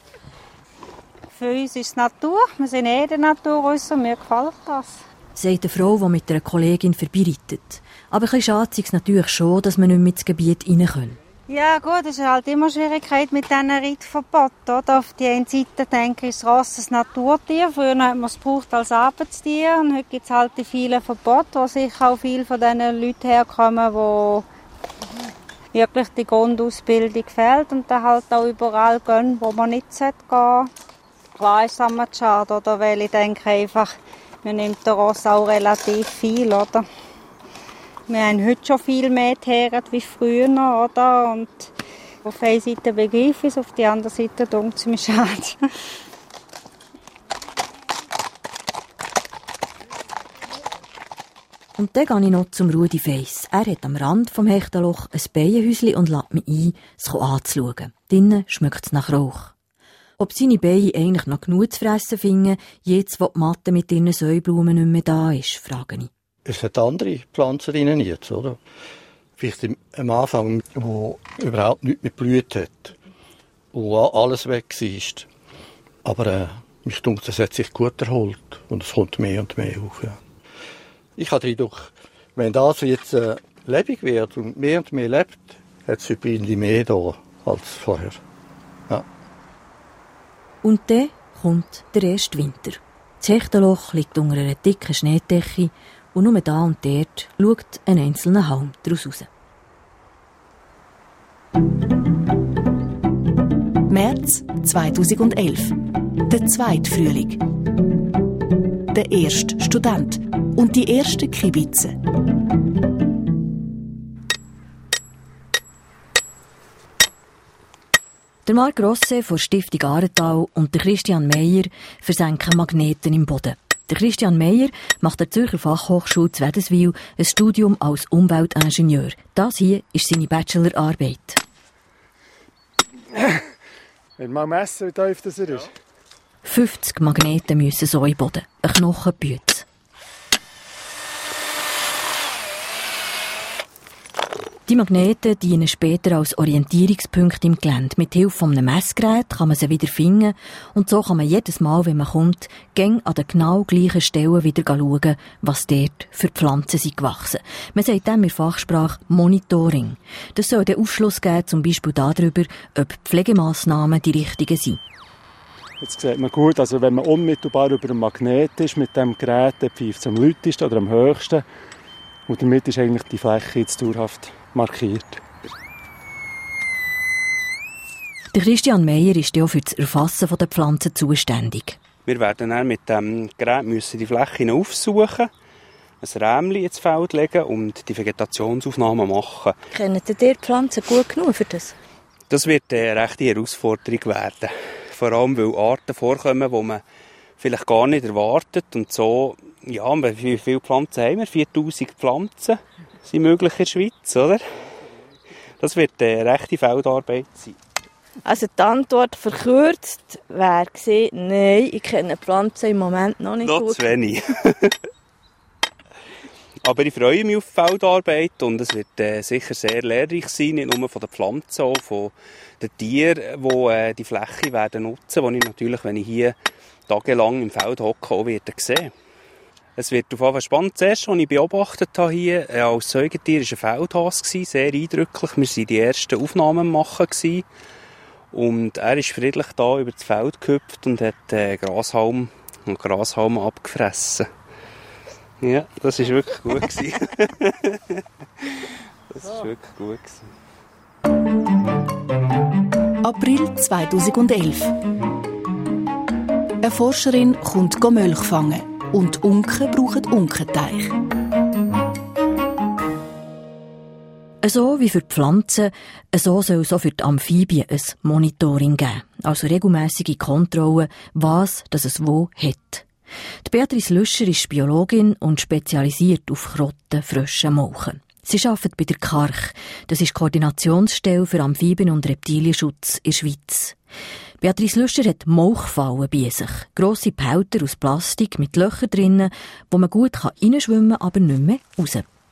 Für uns ist es Natur, wir sind eh in der Natur raus und mir gefällt das. Sagt eine Frau, die mit einer Kollegin vorbeireitet. Aber ein bisschen schade ist es natürlich schon, dass man nicht mehr ins Gebiet rein kann. Ja gut, es ist halt immer Schwierigkeit mit diesen Reitverboten. Oder? Auf die eine Seite denke ich, ist das Ross ein Naturtier. Früher hat man es gebraucht als Arbeitstier. Und heute gibt es halt die vielen Verbote, wo sicher auch viele von diesen Leuten herkommen, wo wirklich die Grundausbildung fehlt. Und dann halt auch überall gehen, wo man nicht gehen sollte. Klar ist es immer schade, oder? Weil ich denke einfach, man nimmt der Ross auch relativ viel, oder? Wir haben heute schon viel mehr Tiere wie früher, oder? Und auf einer Seite begreife ich es, auf der anderen Seite denkt es mir schade. Und dann gehe ich noch zum Rudi Feiss. Er hat am Rand vom Hechtenloch ein Bienenhäuschen und lädt mich ein, es anzuschauen. Drinnen schmeckt es nach Rauch. Ob seine Bienen eigentlich noch genug zu fressen finden, jetzt, wo die Matte mit ihren Säublumen nicht mehr da ist, frage ich. Es hat andere Pflanzen drin jetzt, oder? Vielleicht am Anfang, wo überhaupt nichts mehr geblüht hat. Wo alles weg war. Aber äh, mich denkt, es hat sich gut erholt. Und es kommt mehr und mehr auf. Ja. Ich habe den Eindruck, wenn das jetzt äh, lebendig wird und mehr und mehr lebt, hat es ein bisschen mehr da als vorher. Ja. Und dann kommt der erste Winter. Das Hechtenloch liegt unter einer dicken Schneedecke. Und nur da und dort schaut ein einzelner Halm daraus raus. März zweitausendelf. Der zweite Frühling. Der erste Student und die ersten Kibitzen. Der Marc Rosse von Stiftung Aargau und der Christian Meyer versenken Magneten im Boden. Der Christian Meyer macht an der Zürcher Fachhochschule zu Wädenswil ein Studium als Umweltingenieur. Das hier ist seine Bachelorarbeit. Wenn wir mal messen, wie tief das er ist. fünfzig Magneten müssen so in den Boden. Ein Knochenbütz. Die Magneten dienen später als Orientierungspunkte im Gelände. Mit Hilfe eines Messgeräts kann man sie wieder finden und so kann man jedes Mal, wenn man kommt, gäng an den genau gleichen Stellen wieder schauen, was dort für Pflanzen sind gewachsen. Man sagt dem in der Fachsprache Monitoring. Das soll den Aufschluss geben, zum Beispiel darüber, ob Pflegemassnahmen die richtigen sind. Jetzt sieht man gut, also wenn man unmittelbar über einem Magnet ist, mit dem Gerät, dann pfeift es am lautesten oder am höchsten. Und damit ist eigentlich die Fläche jetzt dauerhaft markiert. Der Christian Meyer ist auch für das Erfassen der Pflanzen zuständig. Wir werden dann mit dem Gerät müssen die Flächen aufsuchen, ein Rähmchen ins Feld legen und die Vegetationsaufnahmen machen. Kennen ihr die Pflanzen gut genug für das? Das wird eine rechte Herausforderung werden. Vor allem, weil Arten vorkommen, die man vielleicht gar nicht erwartet. Und so, ja, wie viele Pflanzen haben wir? viertausend Pflanzen sind möglich in der Schweiz, oder? Das wird eine rechte Feldarbeit sein. Also die Antwort verkürzt wäre gewesen, nein, ich kenne Pflanzen im Moment noch nicht noch gut. Noch zu wenig. Aber ich freue mich auf die Feldarbeit und es wird äh, sicher sehr lehrreich sein, nicht nur von den Pflanzen, auch von den Tieren, die äh, die Fläche werden nutzen, die ich natürlich, wenn ich hier tagelang im Feld hocke, auch werde sehen. Es wird auf jeden Fall spannend. Zuerst, als ich beobachtet habe hier, äh, als Säugetier war ein Feldhase, sehr eindrücklich. Wir waren die ersten Aufnahmen machen gewesen. Und er ist friedlich da über das Feld gehüpft und hat äh, Grashalm und Grashalm abgefressen. Ja, das war wirklich gut gewesen. Das war wirklich gut gewesen. April zweitausendelf. Eine Forscherin kommt Milch fangen und Unken brauchen Unkenteich. So wie für die Pflanzen, so soll es auch für die Amphibien ein Monitoring geben. Also regelmässige Kontrolle, was dass es wo hat. Die Beatrice Lüscher ist Biologin und spezialisiert auf Krotten, Frösche, Molchen. Sie arbeitet bei der K A R C, das ist die Koordinationsstelle für Amphibien- und Reptilienschutz in der Schweiz. Beatrice Lüscher hat Molchfallen bei sich. Grosse Behälter aus Plastik mit Löchern drinnen, wo man gut reinschwimmen kann, aber nicht mehr raus.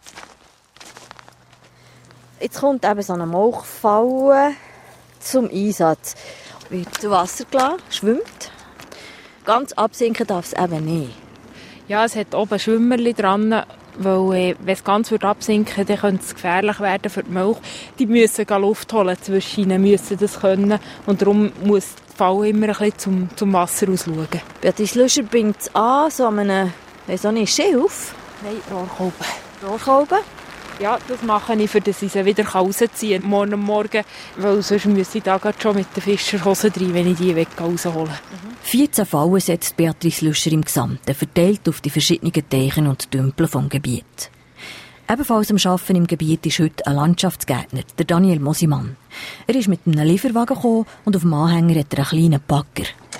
Jetzt kommt eben so eine Molchfalle zum Einsatz. Wird zu Wasser gelassen, schwimmt. Ganz absinken darf es eben nicht. Ja, es hat oben Schwimmerli dran, weil äh, wenn es ganz absinken würde, dann könnte es gefährlich werden für die Milch. Die müssen Luft holen zwischen ihnen, müssen das können. Und darum muss die Falle immer ein bisschen zum, zum Wasser ausschauen. Beatrice Lüscher bringt es an, so an einem, so eine Schilf. Nein, Rohrkolben. Rohrkolben? Ja, das mache ich, für dass ich sie wieder rausziehen kann, morgen Morgen, weil sonst müsste ich da schon mit den Fischerhosen rein, wenn ich die weg rausholen. Mhm. vierzehn Fallen setzt Beatrice Lüscher im Gesamten, verteilt auf die verschiedenen Teichen und Tümpel vom Gebiet. Ebenfalls am Arbeiten im Gebiet ist heute ein Landschaftsgärtner, der Daniel Mosimann. Er ist mit einem Lieferwagen gekommen und auf dem Anhänger hat er einen kleinen Bagger.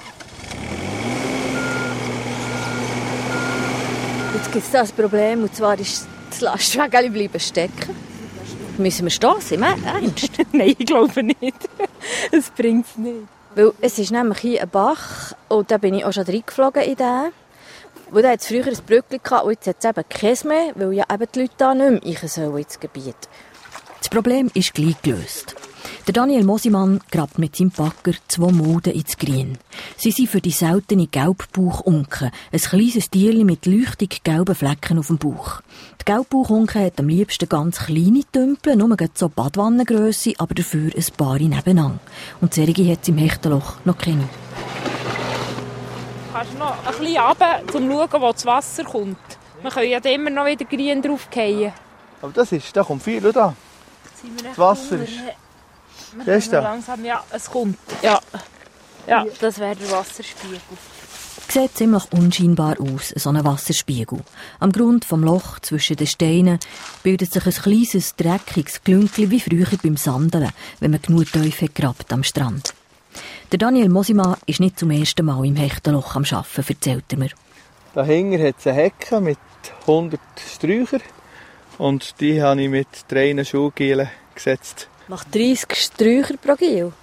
Jetzt gibt es da ein Problem, und zwar ist das Lastwagen bleiben stecken. Müssen wir stehen? Im Ernst? Nein, ich glaube nicht. Es bringt es nicht. Weil es ist nämlich hier ein Bach und da bin ich auch schon reingeflogen in den. Wo da jetzt früher ein Brückchen gehabt und jetzt hat es eben keins mehr, weil ja eben die Leute da nicht mehr rein sollen ins Gebiet. Das Problem ist gleich gelöst. Der Daniel Mosimann grabt mit seinem Bagger zwei Mulden ins Grün. Sie sind für die seltene Gelbbauchunke, ein kleines Tierchen mit leuchtig gelben Flecken auf dem Bauch. Die Gelbbauchunke hat am liebsten ganz kleine Tümpel, nur so Badwannengrösse, aber dafür ein paar nebeneinander. Und solche hat es im Hechtenloch noch keine. Kannst du noch ein bisschen runter, um zu schauen, wo das Wasser kommt? Man kann ja immer noch wieder grün draufgehen. Aber das ist, da kommt viel, oder? Das Wasser ist... Wir ist da? Langsam, ja, es kommt. Ja, ja, das wäre der Wasserspiegel. Sieht ziemlich unscheinbar aus, so ein Wasserspiegel. Am Grund vom Loch zwischen den Steinen bildet sich ein kleines, dreckiges Glünkli wie früher beim Sandeln, wenn man genug tief hat gegrabt am Strand. Der Daniel Mosimann ist nicht zum ersten Mal im Hechtenloch am Arbeiten, erzählt er mir. Dahinter hat es eine Hecke mit hundert Sträuchern und die habe ich mit drei Schuhgielen gesetzt. Macht dreissig Sträucher pro Giel?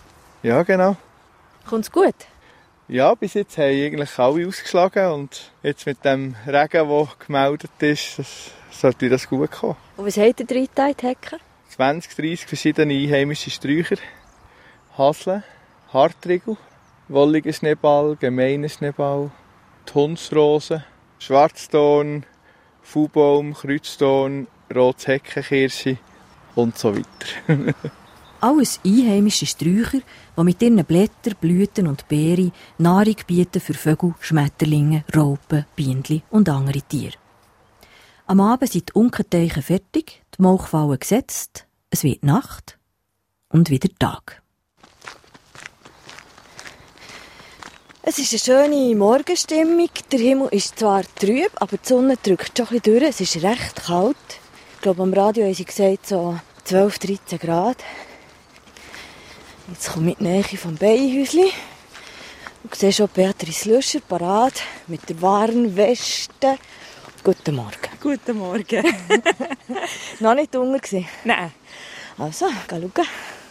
Ja, genau. Kommt's gut? Ja, bis jetzt haben eigentlich alle ausgeschlagen und jetzt mit dem Regen, der gemeldet ist, das, sollte das gut kommen. Und was habt ihr drin in die Hecke? zwanzig, dreissig verschiedene einheimische Sträucher. Hasle, Hartriegel, wolliger Schneeball, gemeiner Schneeball, die Hundsrose, Schwarzton, Fuhbaum, Kreuzton, rotes Heckenkirsche und so weiter. Alles einheimische Sträucher, die mit ihren Blättern, Blüten und Beeren Nahrung bieten für Vögel, Schmetterlinge, Raupen, Bienen und andere Tiere. Am Abend sind die Unkenteiche fertig, die Mauchfallen gesetzt, es wird Nacht und wieder Tag. Es ist eine schöne Morgenstimmung. Der Himmel ist zwar trüb, aber die Sonne drückt schon ein bisschen durch. Es ist recht kalt. Ich glaube, am Radio haben sie gesagt, so zwölf, dreizehn Grad. Jetzt komme ich in die Nähe vom Beienhäuschen. Du siehst schon Beatrice Lüscher parat mit der warmen Weste. Guten Morgen. Guten Morgen. Noch nicht Hunger gewesen? Nein. Also, geh schauen.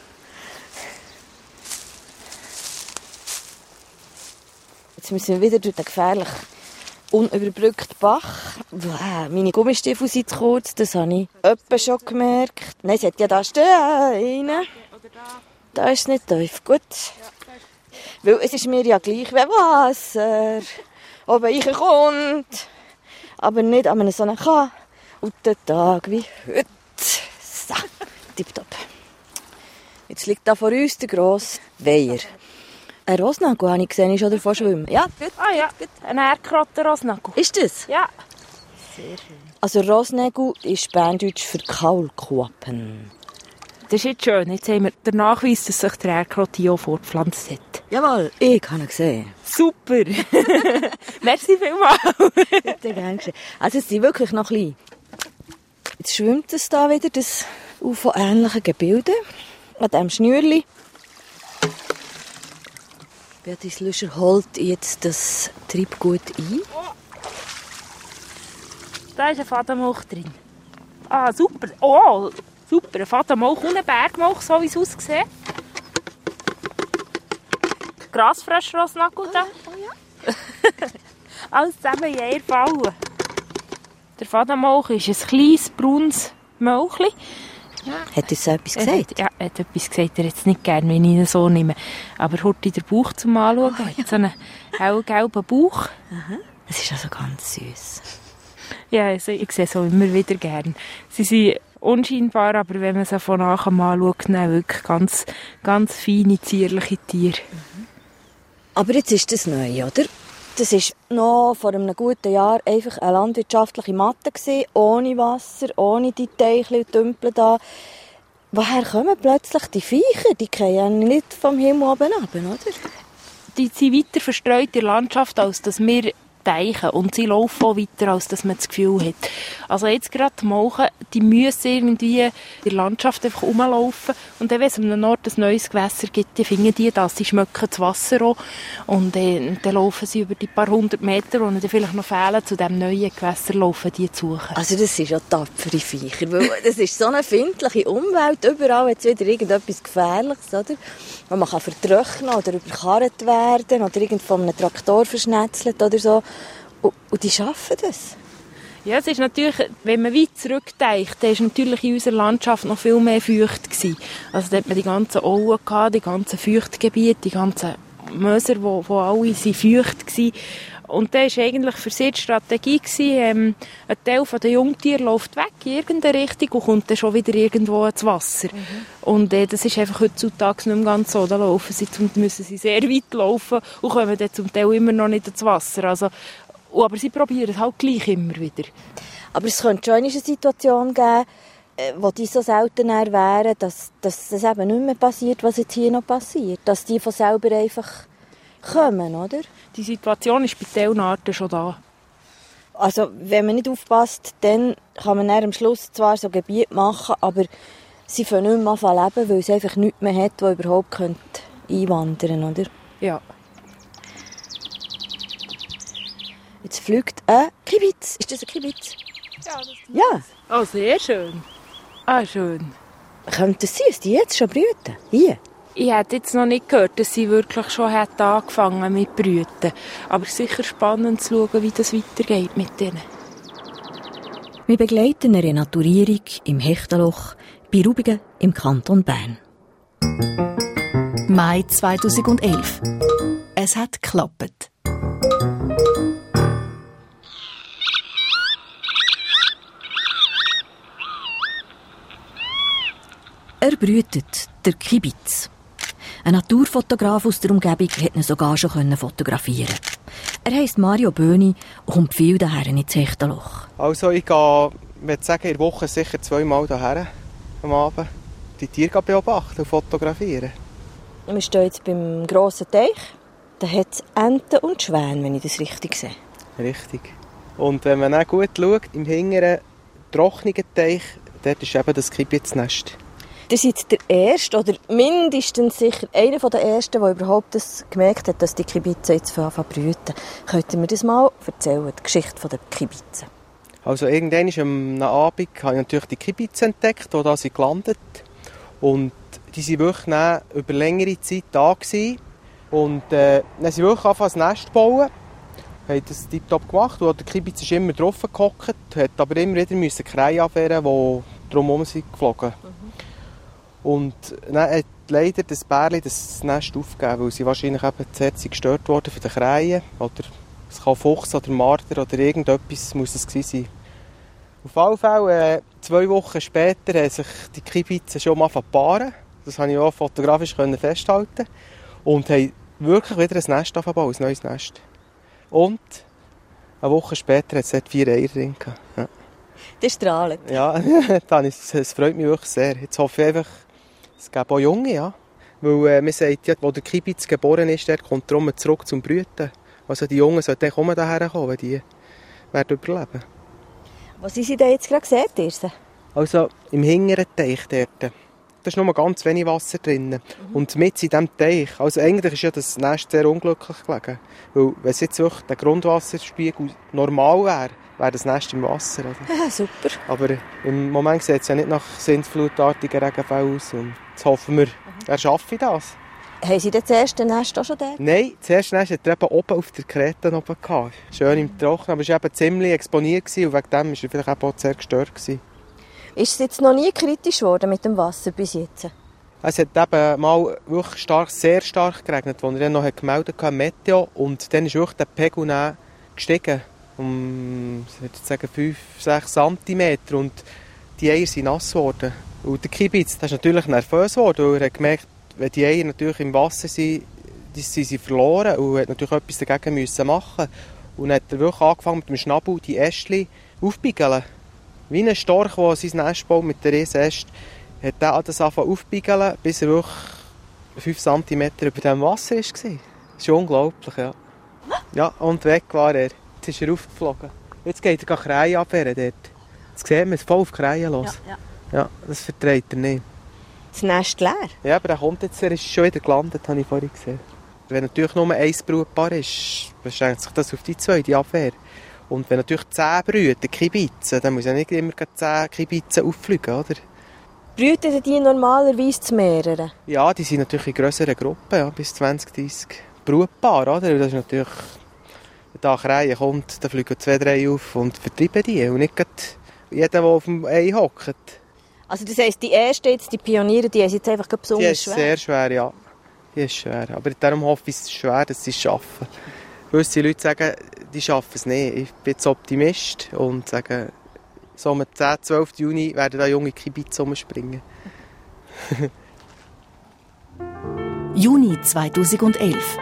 Jetzt müssen wir wieder durch den gefährlichen, unüberbrückten Bach. Wow, meine Gummistiefel sind zu kurz, das habe ich öppe schon gemerkt. Nein, sie hat ja da stehen. Da ist es nicht tief. Gut. Weil es ist mir ja gleich wie Wasser. Ob reinkommt. Aber nicht an einem so einen kalten Tag wie heute. So, tipptopp. Jetzt liegt da vor uns der grosse Weiher. Ein Rosnagel habe ich gesehen, ist schon davon schwimmen. Ja, gut. Ah ja, gut. Ein Erdkratter-Rosnagel. Ist das? Ja. Sehr schön. Also Rosnagel ist Berndeutsch für Kaulquappen. Das ist jetzt schön. Jetzt haben wir den Nachweis, dass sich der Erdkratter auch fortgepflanzt hat. Jawohl, ich habe ihn gesehen. Super. Merci vielmals. Bitte, gern geschehen. Also es sind wirklich noch klein. Jetzt schwimmt es da wieder, das U F O-ähnliche Gebilde. An diesem Schnürli. Beatrice Lüscher holt jetzt das Treibgut ein. Da ist ein Fadenmolch drin. Ah, super. Oh, super. Ein Fadenmolch und ein Bergmolch, so wie es aussieht. Grasfrösch-Rosnagel da. Oh ja. Alles zusammen in einer Falle. Der Fadenmolch ist ein kleines, braunes Molchli. Ja. Hat er so etwas gesagt? Er hat, ja, er hat etwas gesagt. Er hat es nicht gerne, wenn ich ihn so nehme. Aber heute den Bauch zum Anschauen. Er oh, ja. hat so einen hellgelben Bauch. Aha. Das ist also ganz süß. Ja, also ich sehe so immer wieder gerne. Sie sind unscheinbar, aber wenn man sie von nachher anschaut, dann wirklich ganz, ganz feine, zierliche Tiere. Mhm. Aber jetzt ist das neu, oder? Das war noch vor einem guten Jahr einfach eine landwirtschaftliche Matte gewesen, ohne Wasser, ohne die Teiche und Tümpel da. Woher kommen plötzlich die Viecher? Die kommen nicht vom Himmel oben runter, oder? Die sind weiter verstreut in der Landschaft, als dass wir Teichen. Und sie laufen auch weiter, als dass man das Gefühl hat. Also jetzt gerade die Molchen, die müssen irgendwie in der Landschaft einfach rumlaufen. Und dann, wenn es an einem Ort ein neues Gewässer gibt, dann finden die das. Sie schmecken das Wasser auch. Und äh, dann laufen sie über die paar hundert Meter, die dann vielleicht noch fehlen, zu diesem neuen Gewässer laufen die zu suchen. Also das sind ja tapfere Viecher. Weil das ist so eine empfindliche Umwelt. Überall jetzt wieder irgendetwas Gefährliches, oder? Wo man kann vertrocknen oder überkarrt werden oder irgend von einem Traktor verschnetzelt oder so. Und, und die schaffen das. Ja, es ist natürlich, wenn man weit zurückdenkt, dann war natürlich in unserer Landschaft noch viel mehr feucht gewesen. Also da hat man die ganzen Auen gehabt, die ganzen Feuchtgebiete, die ganzen Möser, wo, wo alle sind feucht waren. Und da war eigentlich für sie die Strategie gewesen, ähm, ein Teil der Jungtiere läuft weg in irgendeine Richtung und kommt dann schon wieder irgendwo ins Wasser. Mhm. Und äh, das ist einfach heutzutage nicht mehr ganz so. Da laufen sie, zum, müssen sie sehr weit laufen und kommen dann zum Teil immer noch nicht ins Wasser. Also, aber sie probieren es halt gleich immer wieder. Aber es könnte schon eine Situation geben, wo die so selten wären, dass, dass das eben nicht mehr passiert, was jetzt hier noch passiert. Dass die von selber einfach kommen, oder? Die Situation ist bei diesen Arten schon da. Also, wenn man nicht aufpasst, dann kann man dann am Schluss zwar so Gebiete machen, aber sie können nicht mehr anfangen leben, weil es einfach nichts mehr hat, das überhaupt einwandern könnte, oder? Ja. Jetzt fliegt ein Kibitz. Ist das ein Kibitz? Ja, das ist ein Ja. Oh, sehr schön. Ah, schön. Könnte es sein, dass die jetzt schon brüten? Hier? Ich hätte jetzt noch nicht gehört, dass sie wirklich schon hat angefangen mit Brüten. Aber es ist sicher spannend zu schauen, wie das weitergeht mit denen. Wir begleiten eine Renaturierung im Hechtenloch bei Rubigen im Kanton Bern. Mai zweitausendelf. Es hat geklappt. Er brütet, der Kibitz. Ein Naturfotograf aus der Umgebung konnte ihn sogar schon fotografieren. Er heisst Mario Böhni und kommt viel daher ins Hechtenloch. Also ich gehe, ich würde sagen, in der Woche sicher zweimal daher am Abend die Tiere beobachten und fotografieren. Wir stehen jetzt beim grossen Teich. Da hat es Enten und Schwäne, wenn ich das richtig sehe. Richtig. Und wenn man auch gut schaut, im hinteren trockenen Teich, dort ist eben das Kibitznest. Ihr seid der Erste, oder mindestens sicher einer der Ersten, der überhaupt das gemerkt hat, dass die Kibitzen jetzt anfangen zu brüten. Könnt ihr mir das mal erzählen, die Geschichte der Kibitzen? Also irgendwann am Abend habe ich natürlich die Kibitzen entdeckt, die da sind gelandet. Und die waren wirklich über längere Zeit da gewesen. Und äh, dann sind sie wirklich angefangen, ein Nest zu bauen. Haben das tiptop gemacht. Und der Kibitz ist immer drauf gehockt, hat aber immer wieder müssen Kreie abwehren, die drumherum sind geflogen. Mhm. Und dann hat leider das Bärli das Nest aufgegeben, weil sie wahrscheinlich eben zu sehr gestört wurden von den Kreien. Oder es kann Fuchs oder Marder oder irgendetwas muss es gewesen sein. Auf alle Fälle, äh, zwei Wochen später haben sich die Kibitzen schon mal paaren. Das konnte ich auch fotografisch festhalten. Und haben wirklich wieder ein Nest aufgebaut, ein neues Nest. Und eine Woche später hat es dort vier Eier drin. Ja. Das strahlt. Ja, das freut mich wirklich sehr. Jetzt hoffe ich einfach, es gibt auch Junge, ja. Weil äh, man sagt ja, wo der Kibitz geboren ist, der kommt drum zurück zum Brüten. Also die Jungen sollten auch daher kommen, wenn die werden überleben. Was sind Sie denn jetzt gerade gesehen, Tirse? Also im hinteren Teich dort. Da ist nur ganz wenig Wasser drin. Mhm. Und mit in diesem Teich, also eigentlich ist ja das Nest sehr unglücklich gelegen. Weil wenn es jetzt wirklich der Grundwasserspiegel normal wäre, wäre das Nest im Wasser. Ja, super. Aber im Moment sieht es ja nicht nach sintflutartigen Regenfällen aus. Und jetzt hoffen wir, er schaffe das. Haben Sie das erste Nest auch schon dort? Nein, das erste Nest hatte er eben oben auf der Krete oben gehabt. Schön im Trocknen, aber es war eben ziemlich exponiert und wegen dem war er vielleicht auch sehr gestört gewesen. Ist es jetzt noch nie kritisch geworden mit dem Wasser bis jetzt? Es hat eben mal wirklich stark, sehr stark geregnet, als er dann noch gemeldet hat, Meteo, und dann ist wirklich der Pegel dann gestiegen. Um, ich würde sagen, fünf, sechs Zentimeter, und die Eier sind nass geworden. Und der Kibitz, der ist natürlich nervös geworden, weil er hat gemerkt, wenn die Eier natürlich im Wasser sind, die sind sie verloren, und er hat natürlich etwas dagegen müssen machen. Und dann hat er wirklich angefangen mit dem Schnabel die Ästchen aufbiegeln. Wie ein Storch, der sein Nest baut mit der riesen Äste, hat er das angefangen aufbiegeln, bis er wirklich fünf Zentimeter über dem Wasser war. Das ist unglaublich, ja. Ja, und weg war er. Jetzt ist er aufgeflogen. Jetzt geht er Kreien abwehren dort. Jetzt sieht man es voll auf Kreien los. Ja, ja. Ja, das verträgt er nicht. Das Nest leer? Ja, aber er kommt jetzt, er ist schon wieder gelandet, habe ich vorhin gesehen. Wenn natürlich nur ein Brutpaar ist, beschränkt sich das auf die zwei, die Abwehr. Und wenn natürlich zehn Brüten, Kibitzen, dann muss ja nicht immer zehn Kibitzen auffliegen, oder? Brüten die normalerweise zu mehreren? Ja, die sind natürlich in grösseren Gruppen, ja, bis zwanzig, dreissig Brutpaar, oder? Das ist natürlich, wenn da eine Reihe kommt, dann fliegen zwei, drei auf und vertreiben die. Und nicht jeder, der auf dem Ei hockt. Also das heisst, die ersten jetzt, die Pioniere, die sind jetzt einfach besonders die ist schwer? Sehr schwer, ja. Die ist schwer. Aber darum hoffe ich, es ist schwer, dass sie es schaffen. Gewisse Leute sagen, die schaffen es nicht. Ich bin jetzt Optimist und sage, so am zehnten, zwölften Juni werden da junge Kibitzen rumspringen. Juni zweitausendelf.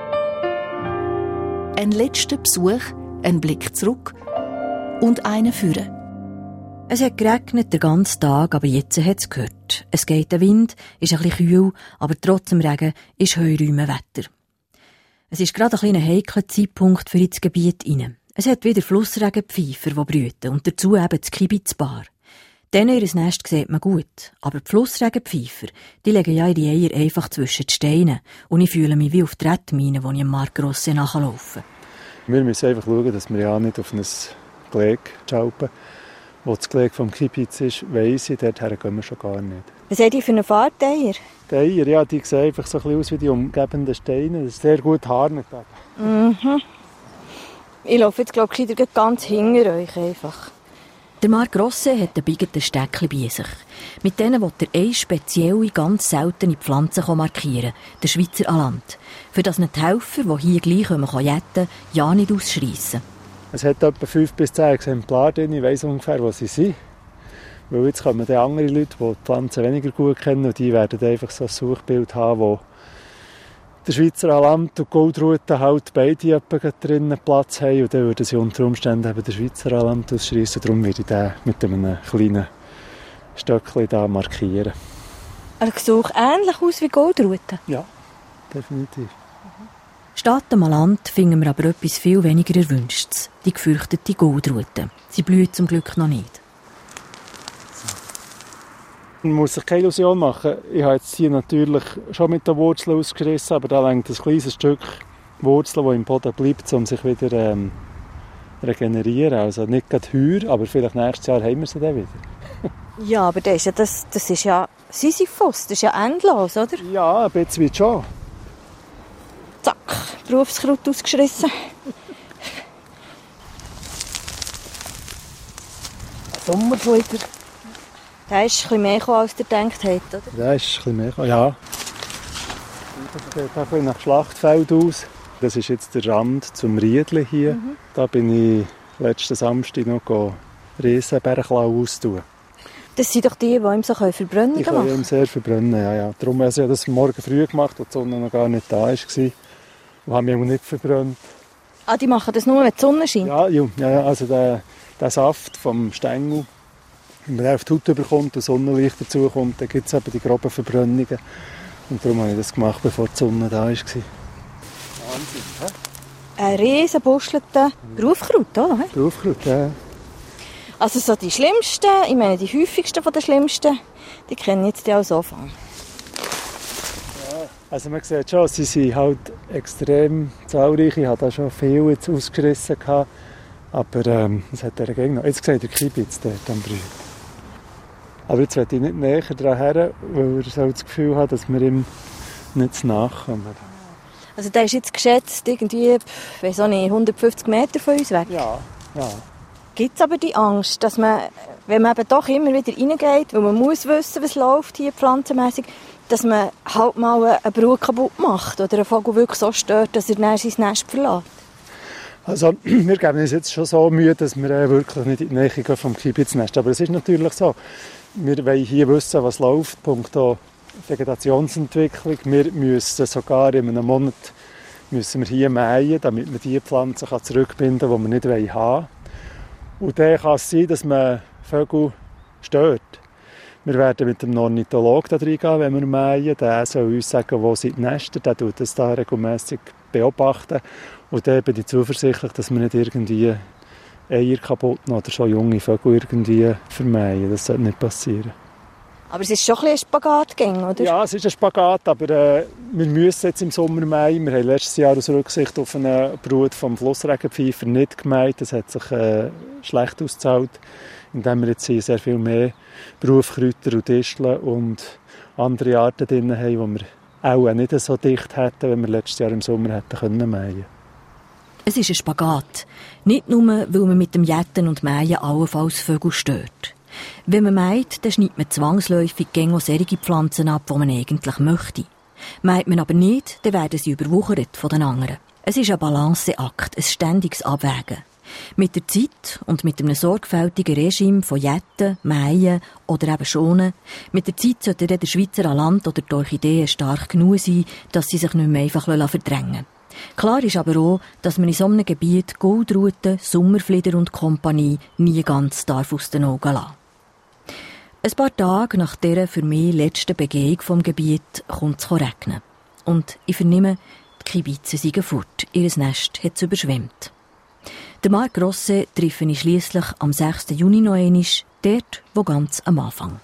Ein letzter Besuch, ein Blick zurück und einer führen. Es hat geregnet den ganzen Tag, aber jetzt hat es gehört. Es geht der Wind, ist ein bisschen kühl, aber trotz dem Regen ist Heuräumenwetter. Es ist gerade ein kleiner heikler Zeitpunkt für ins Gebiet hinein. Es hat wieder Flussregenpfeifer, die brüten, und dazu eben das Kibitzpaar. Denen ihr Nest sieht man gut, aber die Flussregenpfeifer, die legen ja ihre Eier einfach zwischen die Steine, und ich fühle mich wie auf die Rettmine, wo ich am Markgrosse nachlaufe. Wir müssen einfach schauen, dass wir ja nicht auf ein Gelege schalpen. Wo das Gelege vom Kibitz ist, weiss ich, dorthin gehen wir schon gar nicht. Was habt ihr für eine Fahrt hier? Die Eier, ja, die sehen einfach so ein bisschen aus wie die umgebenden Steine. Das ist sehr gut harnet. Mhm. Ich laufe jetzt, glaube ich, ganz hinter euch einfach. Der Marc Rosset hat ein bigetes Steckchen bei sich. Mit denen will er eine spezielle, ganz seltene Pflanze markieren, den Schweizer Alant. Für das die Helfer, die hier gleich jetten können, ja nicht ausschreissen. Es hat etwa fünf bis zehn Exemplare drin. Ich weiss ungefähr, wo sie sind. Weil jetzt kommen dann andere Leute, die die Pflanzen weniger gut kennen, und die werden einfach so ein Suchbild haben, wo der Schweizer Alant und die Goldrute halt beide drinnen Platz haben, und dann würden sie unter Umständen eben den Schweizer Alant ausschreissen. Darum würde ich den mit einem kleinen Stöckchen da markieren. Er sieht ähnlich aus wie Goldrute? Ja, definitiv. Statt dem Alant finden wir aber etwas viel weniger Erwünschtes, die gefürchtete Goldrute. Sie blüht zum Glück noch nicht. Man muss sich keine Illusion machen. Ich habe jetzt hier natürlich schon mit den Wurzeln ausgerissen, aber da reicht ein kleines Stück Wurzel, das im Boden bleibt, um sich wieder ähm, regenerieren. Also nicht gerade heuer, aber vielleicht nächstes Jahr haben wir sie dann wieder. Ja, aber das ist ja, das, das ist ja Sisyphus, das ist ja endlos, oder? Ja, ein bisschen schon. Zack, Berufskraut ausgerissen. Sommer schon wieder. Der ist ein bisschen mehr gekommen, als ihr gedacht habt, oder? Der ist ein bisschen mehr gekommen, ja. Das sieht ein bisschen nach Schlachtfeld aus. Das ist jetzt der Rand zum Riedli hier. Mhm. Da bin ich letzten Samstag noch Riesenbärenklau austun. Das sind doch die, die ihm so verbrennen können? Die können ihm sehr verbrennen, ja, ja. Darum habe ich das morgen früh gemacht, als die Sonne noch gar nicht da war. Und habe mich auch nicht verbrannt. Ah, die machen das nur, wenn die Sonne scheint? Ja, ja, ja, also der, der Saft vom Stängel, wenn man auf die Haut bekommt und Sonnenlicht dazukommt, dann gibt es eben die groben Verbrennungen. Und darum habe ich das gemacht, bevor die Sonne da war. Wahnsinn, hä? Ein riesen Buschelter Berufskraut, oder? Berufskraut, ja. Also so die schlimmsten, ich meine die häufigsten von den schlimmsten, die kennen jetzt die auch so von. Ja, also man sieht schon, sie sind halt extrem zahlreich. Ich hatte da schon viel jetzt ausgerissen. Aber ähm, es hat der Gegner. Jetzt seht ihr Kibitz dort am Brüt. Aber jetzt will ich nicht näher daran her, weil er so das Gefühl hat, dass wir ihm nicht zu nahe kommen. Also der ist jetzt geschätzt irgendwie, weiss auch nicht, hundertfünfzig Meter von uns weg? Ja, ja. Gibt es aber die Angst, dass man, wenn man eben doch immer wieder reingeht, weil man muss wissen, was läuft hier pflanzenmässig, dass man halt mal eine Brut kaputt macht oder einen Vogel wirklich so stört, dass er dann sein Nest verlässt? Also wir geben uns jetzt schon so Mühe, dass wir äh, wirklich nicht in die Nähe gehen vom Kibitznest. Aber es ist natürlich so, wir wollen hier wissen, was läuft, punkto Vegetationsentwicklung. Wir müssen sogar in einem Monat müssen wir hier mähen, damit man die Pflanzen zurückbinden kann, die wir nicht haben wollen. Und dann kann es sein, dass man Vögel stört. Wir werden mit dem Ornithologen da reingehen, wenn wir mähen. Der soll uns sagen, wo sind die Nester. Der tut das da regelmässig beobachten. Und dann bin ich zuversichtlich, dass wir nicht irgendwie Eier kaputt machen oder schon junge Vögel irgendwie vermeiden. Das sollte nicht passieren. Aber es ist schon ein bisschen ein Spagatgang, oder? Ja, es ist ein Spagat, aber äh, wir müssen jetzt im Sommer mähen. Wir haben letztes Jahr aus Rücksicht auf eine Brut vom Flussregenpfeifer nicht gemäht. Das hat sich äh, schlecht ausgezahlt, indem wir jetzt hier sehr viel mehr Berufskräuter und Disteln und andere Arten drin haben, die wir auch nicht so dicht hätten, wenn wir letztes Jahr im Sommer hätten können mähen. Es ist ein Spagat. Nicht nur, weil man mit dem Jetten und Mähen allenfalls Vögel stört. Wenn man mäht, dann schneidet man zwangsläufig gegen solche Pflanzen ab, die man eigentlich möchte. Mäht man aber nicht, dann werden sie überwuchert von den anderen. Es ist ein Balanceakt, ein ständiges Abwägen. Mit der Zeit und mit einem sorgfältigen Regime von Jetten, Mähen oder eben Schonen, mit der Zeit sollte der Schweizer Alant oder die Orchideen stark genug sein, dass sie sich nicht mehr einfach verdrängen lassen. Klar ist aber auch, dass man in so einem Gebiet Goldruten, Sommerflieder und Kompanie nie ganz darf aus den Augen lassen. Ein paar Tage nach dieser für mich letzten Begehung vom Gebiet kommt es regnen. Und ich vernehme, die Kibitzen seien fort, ihr Nest hat es überschwemmt. Den Marc Rosset treffe ich schliesslich am sechsten Juni noch einmal, dort, wo ganz am Anfang.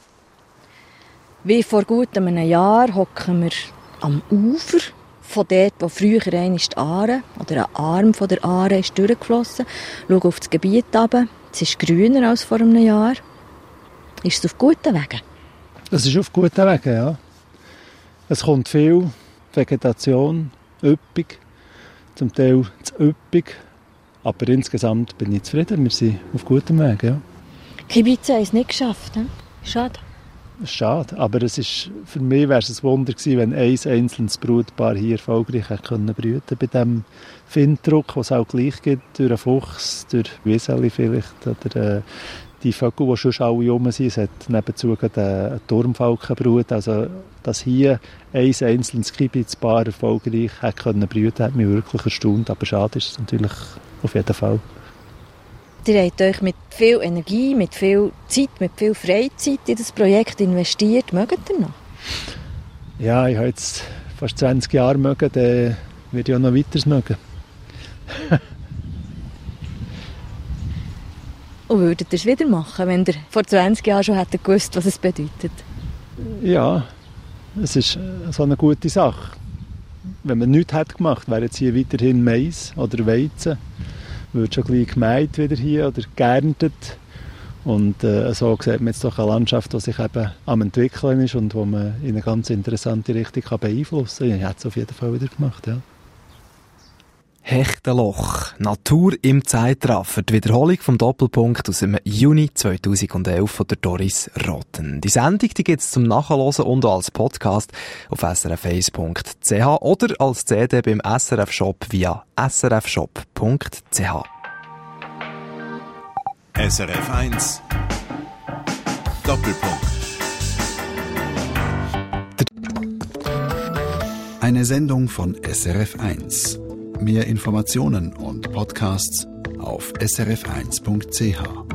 Wie vor gut einem Jahr hocken wir am Ufer, von dort, wo früher einmal die Aare oder ein Arm von der Aare ist durchgeflossen, schaue auf das Gebiet runter. Es ist grüner als vor einem Jahr. Ist es auf guten Wegen? Es ist auf guten Wegen, ja. Es kommt viel Vegetation, üppig, zum Teil zu üppig, aber insgesamt bin ich zufrieden. Wir sind auf gutem Weg. Ja. Kibize haben es nicht geschafft. Ne? Schade. Schade, aber es ist, für mich wäre es ein Wunder gewesen, wenn ein einzelnes Brutpaar hier erfolgreich hätte können brüten bei diesem Finddruck, den es auch gleich gibt, durch einen Fuchs, durch Wieseli vielleicht, oder äh, die Vögel, die schon alle rum sind. Es hat nebenzu einen Turmfalkenbrut, also dass hier ein einzelnes Kibitzpaar erfolgreich hätte können brüten, hat mich wirklich erstaunt, aber schade ist es natürlich auf jeden Fall. Ihr habt euch mit viel Energie, mit viel Zeit, mit viel Freizeit in das Projekt investiert. Mögt ihr noch? Ja, ich habe jetzt fast zwanzig Jahre mögen, dann würde ich auch noch weiter mögen. Und würdet ihr es wieder machen, wenn ihr vor zwanzig Jahren schon hättet gewusst, was es bedeutet? Ja, es ist so eine gute Sache. Wenn man nichts hätte gemacht, wäre jetzt hier weiterhin Mais oder Weizen. Wird schon gleich gemäht wieder hier oder geerntet. Und äh, so sieht man jetzt doch eine Landschaft, die sich eben am entwickeln ist und wo man in eine ganz interessante Richtung kann beeinflussen kann. Ich hätte es auf jeden Fall wieder gemacht, ja. Hechtenloch. Natur im Zeitraffer. Die Wiederholung vom Doppelpunkt aus dem Juni zweitausendelf von der Doris Rotten. Die Sendung die gibt es zum Nachhören und auch als Podcast auf s r f eins punkt c h oder als C D beim S R F Shop via s r f shop punkt c h. S R F eins Doppelpunkt. Eine Sendung von S R F eins. Mehr Informationen und Podcasts auf s r f eins punkt c h.